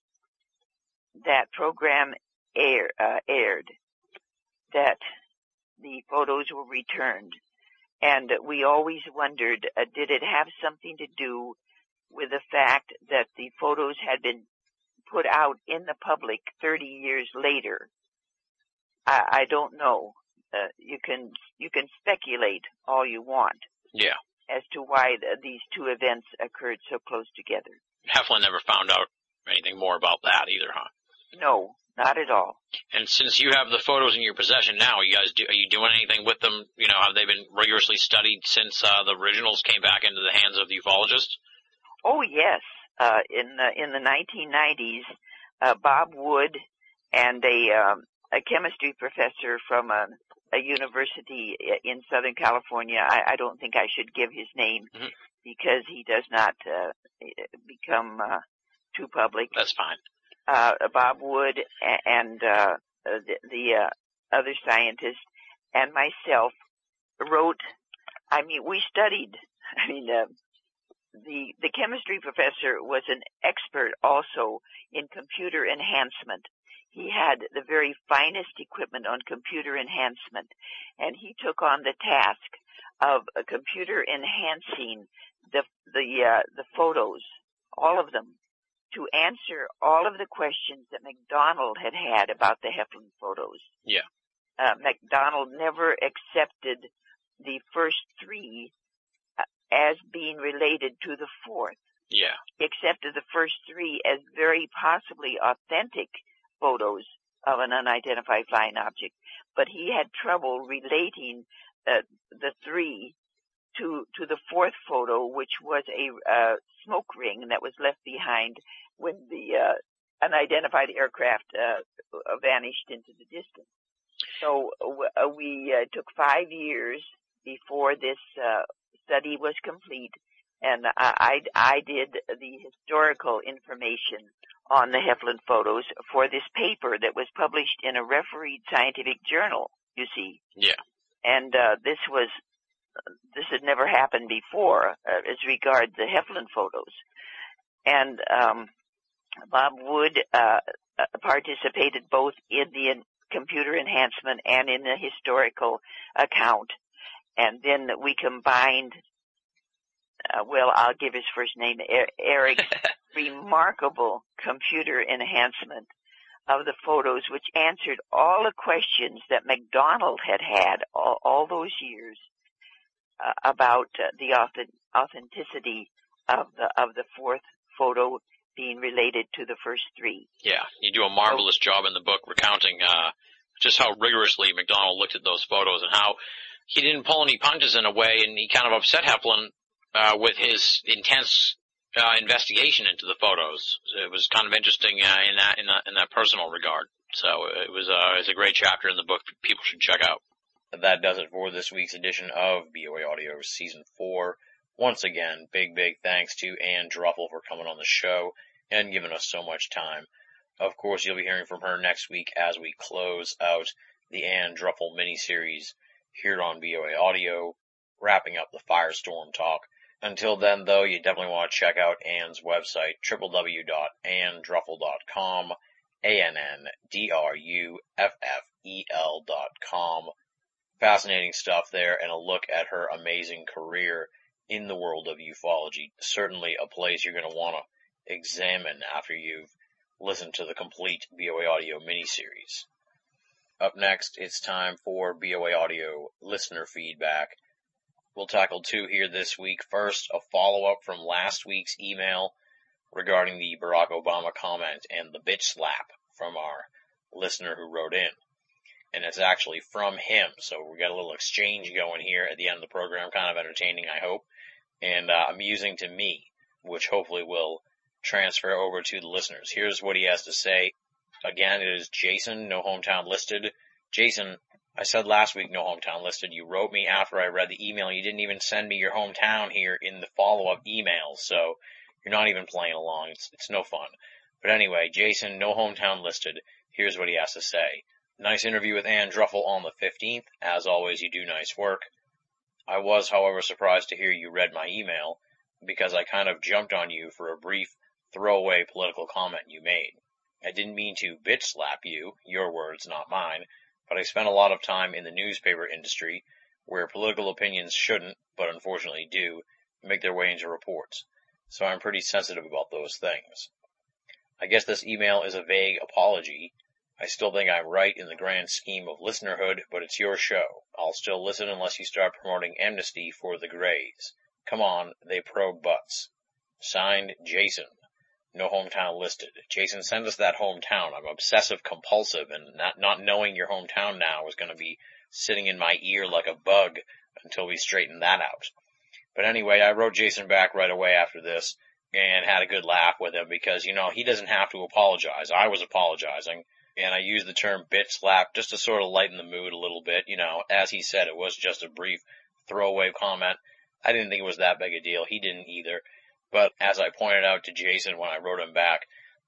that program air, uh, aired that the photos were returned, and we always wondered, uh, did it have something to do with the fact that the photos had been put out in the public thirty years later? I, I don't know. Uh, you can you can speculate all you want. Yeah. As to why the, these two events occurred so close together. Heflin never found out anything more about that either, huh? No, not at all. And since you have the photos in your possession now, you guys do, are you doing anything with them? You know, have they been rigorously studied since uh, the originals came back into the hands of the ufologists? Oh yes, uh, in the in the nineteen nineties, uh, Bob Wood and a um, a chemistry professor from a, a university in Southern California. I, I don't think I should give his name mm-hmm. because he does not uh, become uh, too public. That's fine. Uh, Bob Wood and uh, the, the uh, other scientist and myself wrote. I mean, we studied. I mean. Uh, The, the chemistry professor was an expert also in computer enhancement. He had the very finest equipment on computer enhancement, and he took on the task of uh, computer enhancing the the uh, the photos, all of them, to answer all of the questions that McDonald had had about the Heflin photos. Yeah. Uh, McDonald never accepted the first three as being related to the fourth. Yeah. He accepted the first three as very possibly authentic photos of an unidentified flying object, but he had trouble relating uh, the three to to the fourth photo, which was a uh, smoke ring that was left behind when the uh, unidentified aircraft uh, vanished into the distance. So uh, we uh, took five years before this uh, study was complete, and I, I, I did the historical information on the Heflin photos for this paper that was published in a refereed scientific journal, you see. Yeah. And uh, this was, this had never happened before uh, as regards the Heflin photos. And um, Bob Wood uh, participated both in the computer enhancement and in the historical account. And then we combined, uh, well, I'll give his first name, Eric's remarkable computer enhancement of the photos, which answered all the questions that McDonald had had all, all those years uh, about uh, the authenticity of the of the fourth photo being related to the first three. Yeah, you do a marvelous so, job in the book recounting uh, just how rigorously McDonald looked at those photos and how he didn't pull any punches in a way, and he kind of upset Heflin uh, with his intense uh, investigation into the photos. It was kind of interesting uh, in that in that in that personal regard. So it was uh, it's a great chapter in the book people should check out. That does it for this week's edition of B O A Audio Season four. Once again, big, big thanks to Ann Druffel for coming on the show and giving us so much time. Of course, you'll be hearing from her next week as we close out the Ann Druffel miniseries here on B O A Audio, wrapping up the Firestorm talk. Until then, though, you definitely want to check out Ann's website, w w w dot ann druffel dot com, A N N D R U F F E L dot com. Fascinating stuff there, and a look at her amazing career in the world of ufology. Certainly a place you're going to want to examine after you've listened to the complete B O A Audio miniseries. Up next, it's time for B O A Audio listener feedback. We'll tackle two here this week. First, a follow-up from last week's email regarding the Barack Obama comment and the bitch slap from our listener who wrote in. And it's actually from him, so we got a little exchange going here at the end of the program, kind of entertaining, I hope, and uh, amusing to me, which hopefully will transfer over to the listeners. Here's what he has to say. Again, it is Jason, no hometown listed. Jason, I said last week, no hometown listed. You wrote me after I read the email. You didn't even send me your hometown here in the follow-up emails, so you're not even playing along. It's, it's no fun. But anyway, Jason, no hometown listed. Here's what he has to say. Nice interview with Ann Druffel on the fifteenth. As always, you do nice work. I was, however, surprised to hear you read my email, because I kind of jumped on you for a brief, throwaway political comment you made. I didn't mean to bitch slap you, your words, not mine, but I spent a lot of time in the newspaper industry, where political opinions shouldn't, but unfortunately do, make their way into reports. So I'm pretty sensitive about those things. I guess this email is a vague apology. I still think I'm right in the grand scheme of listenerhood, but it's your show. I'll still listen unless you start promoting amnesty for the Greys. Come on, they probe butts. Signed, Jason. No hometown listed. Jason, send us that hometown. I'm obsessive compulsive, and not, not knowing your hometown now is going to be sitting in my ear like a bug until we straighten that out. But anyway, I wrote Jason back right away after this and had a good laugh with him because, you know, he doesn't have to apologize. I was apologizing. And I used the term bitch slap just to sort of lighten the mood a little bit. You know, as he said, it was just a brief throwaway comment. I didn't think it was that big a deal. He didn't either. But as I pointed out to Jason when I wrote him back,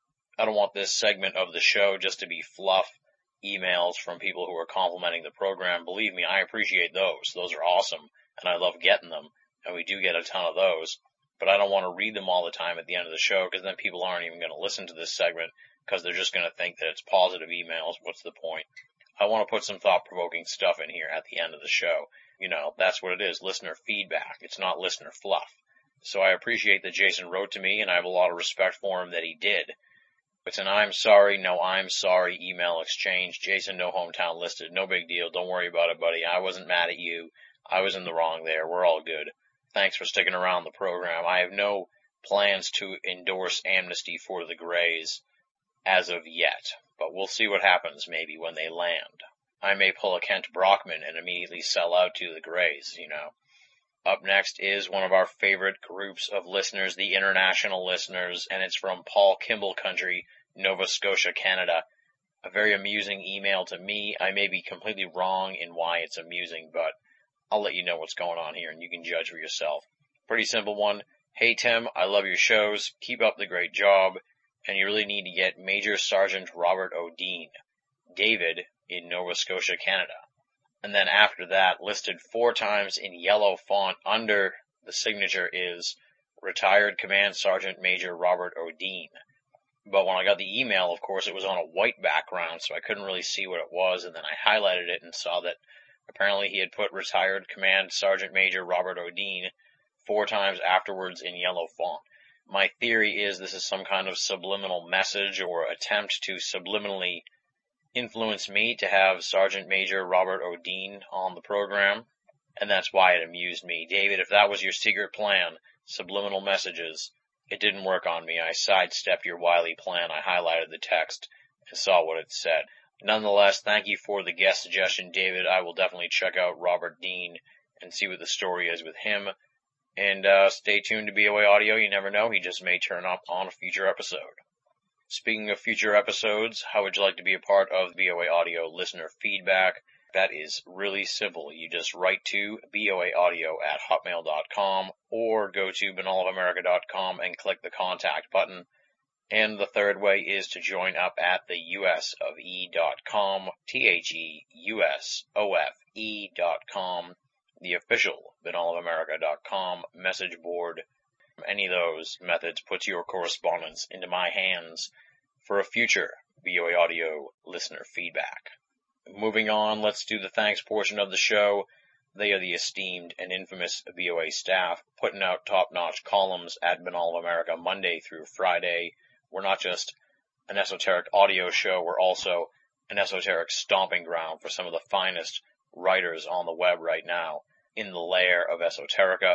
I don't want this segment of the show just to be fluff emails from people who are complimenting the program. Believe me, I appreciate those. Those are awesome, and I love getting them, and we do get a ton of those. But I don't want to read them all the time at the end of the show, because then people aren't even going to listen to this segment, because they're just going to think that it's positive emails. What's the point? I want to put some thought-provoking stuff in here at the end of the show. You know, that's what it is, listener feedback. It's not listener fluff. So I appreciate that Jason wrote to me, and I have a lot of respect for him that he did. It's an I'm sorry, no I'm sorry email exchange. Jason, no hometown listed. No big deal. Don't worry about it, buddy. I wasn't mad at you. I was in the wrong there. We're all good. Thanks for sticking around the program. I have no plans to endorse amnesty for the Greys as of yet, but we'll see what happens maybe when they land. I may pull a Kent Brockman and immediately sell out to the Greys, you know. Up next is one of our favorite groups of listeners, the international listeners, and it's from Paul Kimball Country, Nova Scotia, Canada. A very amusing email to me. I may be completely wrong in why it's amusing, but I'll let you know what's going on here and you can judge for yourself. Pretty simple one. Hey Tim, I love your shows. Keep up the great job. And you really need to get Major Sergeant Robert O'Dean, David, in Nova Scotia, Canada. And then after that, listed four times in yellow font under the signature is Retired Command Sergeant Major Robert O'Dean. But when I got the email, of course, it was on a white background, so I couldn't really see what it was, and then I highlighted it and saw that apparently he had put Retired Command Sergeant Major Robert O'Dean four times afterwards in yellow font. My theory is this is some kind of subliminal message or attempt to subliminally influence me to have Sergeant Major Robert O'Dean on the program, and that's why it amused me. David, if that was your secret plan, subliminal messages, it didn't work on me. I sidestepped your wily plan. I highlighted the text and saw what it said. Nonetheless, thank you for the guest suggestion, David. I will definitely check out Robert Dean and see what the story is with him. And uh, stay tuned to B O A Audio. You never know. He just may turn up on a future episode. Speaking of future episodes, how would you like to be a part of B O A Audio listener feedback? That is really simple. You just write to B O A audio at hotmail dot com or go to banal of america dot com and click the contact button. And the third way is to join up at the U S of E dot com, T H E U S O F E dot com, the official banal of america dot com message board. Any of those methods puts your correspondence into my hands for a future B O A Audio listener feedback. Moving on, let's do the thanks portion of the show. They are the esteemed and infamous B O A staff, putting out top-notch columns at Banal of America Monday through Friday. We're not just an esoteric audio show, we're also an esoteric stomping ground for some of the finest writers on the web right now in the lair of esoterica.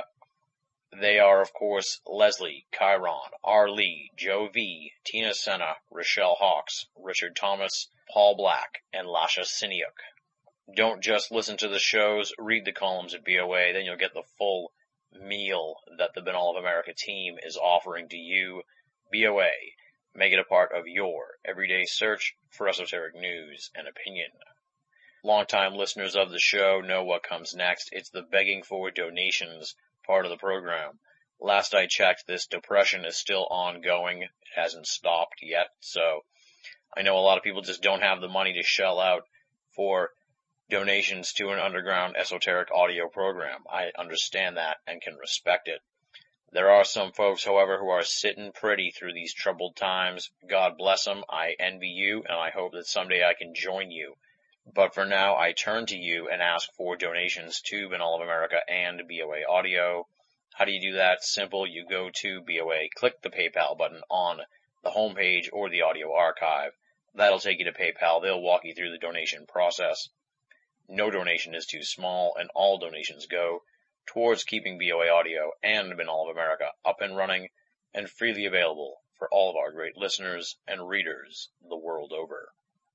They are, of course, Leslie, Chiron, R. Lee, Joe V, Tina Senna, Rochelle Hawks, Richard Thomas, Paul Black, and Lasha Siniuk. Don't just listen to the shows, read the columns at B O A, then you'll get the full meal that the Banal of America team is offering to you. B O A, make it a part of your everyday search for esoteric news and opinion. Longtime listeners of the show know what comes next. It's the begging for donations part of the program. Last I checked, this depression is still ongoing. It hasn't stopped yet, so I know a lot of people just don't have the money to shell out for donations to an underground esoteric audio program. I understand that and can respect it. There are some folks, however, who are sitting pretty through these troubled times. God bless them. I envy you, and I hope that someday I can join you. But for now, I turn to you and ask for donations to Binnall of America and B O A Audio. How do you do that? Simple. You go to B O A, click the PayPal button on the homepage or the audio archive. That'll take you to PayPal. They'll walk you through the donation process. No donation is too small, and all donations go towards keeping B O A Audio and Binnall of America up and running and freely available for all of our great listeners and readers the world over.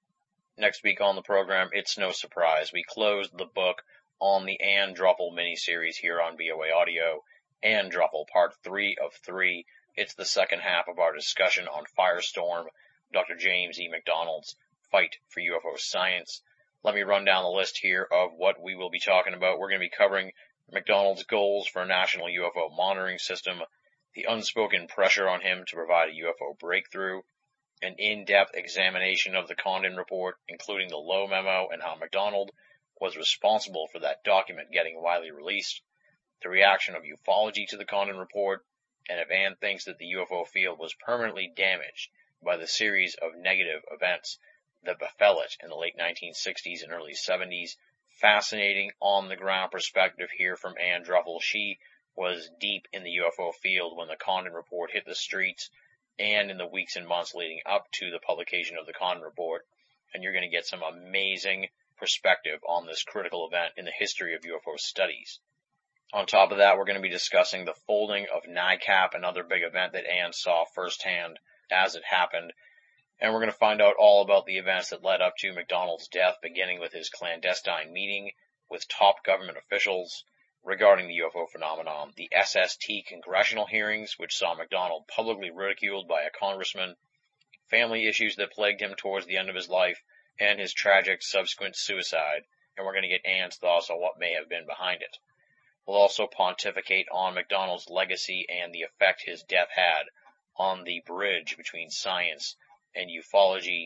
Next week on the program, it's no surprise. We closed the book on the Ann Druffel miniseries here on B O A Audio. Ann Druffel, part three of three. It's the second half of our discussion on Firestorm, Doctor James E. McDonald's fight for U F O science. Let me run down the list here of what we will be talking about. We're going to be covering McDonald's goals for a national U F O monitoring system, the unspoken pressure on him to provide a U F O breakthrough, an in-depth examination of the Condon report, including the Lowe memo and how McDonald was responsible for that document getting widely released, the reaction of ufology to the Condon report, and if Ann thinks that the U F O field was permanently damaged by the series of negative events that befell it in the late nineteen sixties and early seventies. Fascinating on-the-ground perspective here from Ann Druffel. She was deep in the U F O field when the Condon report hit the streets and in the weeks and months leading up to the publication of the Condon report, and you're going to get some amazing perspective on this critical event in the history of U F O studies. On top of that, we're going to be discussing the folding of NICAP, another big event that Ann saw firsthand as it happened. And we're going to find out all about the events that led up to McDonald's death, beginning with his clandestine meeting with top government officials regarding the U F O phenomenon, the S S T congressional hearings, which saw McDonald publicly ridiculed by a congressman, family issues that plagued him towards the end of his life, and his tragic subsequent suicide. And we're going to get Ann's thoughts on what may have been behind it. We'll also pontificate on McDonald's legacy and the effect his death had on the bridge between science and ufology,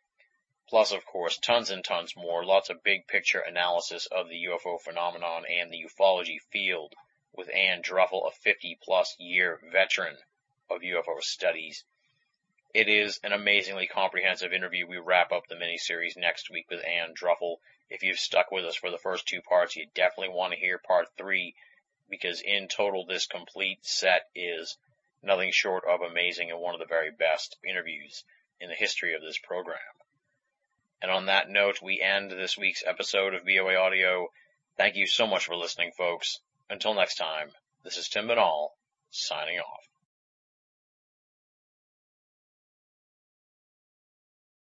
plus, of course, tons and tons more, lots of big-picture analysis of the U F O phenomenon and the ufology field with Ann Druffel, a fifty-plus year veteran of U F O studies. It is an amazingly comprehensive interview. We wrap up the miniseries next week with Ann Druffel. If you've stuck with us for the first two parts, you definitely want to hear part three, because in total, this complete set is nothing short of amazing and one of the very best interviews in the history of this program. And on that note, we end this week's episode of B O A Audio. Thank you so much for listening, folks. Until next time, this is Tim Binnall, signing off.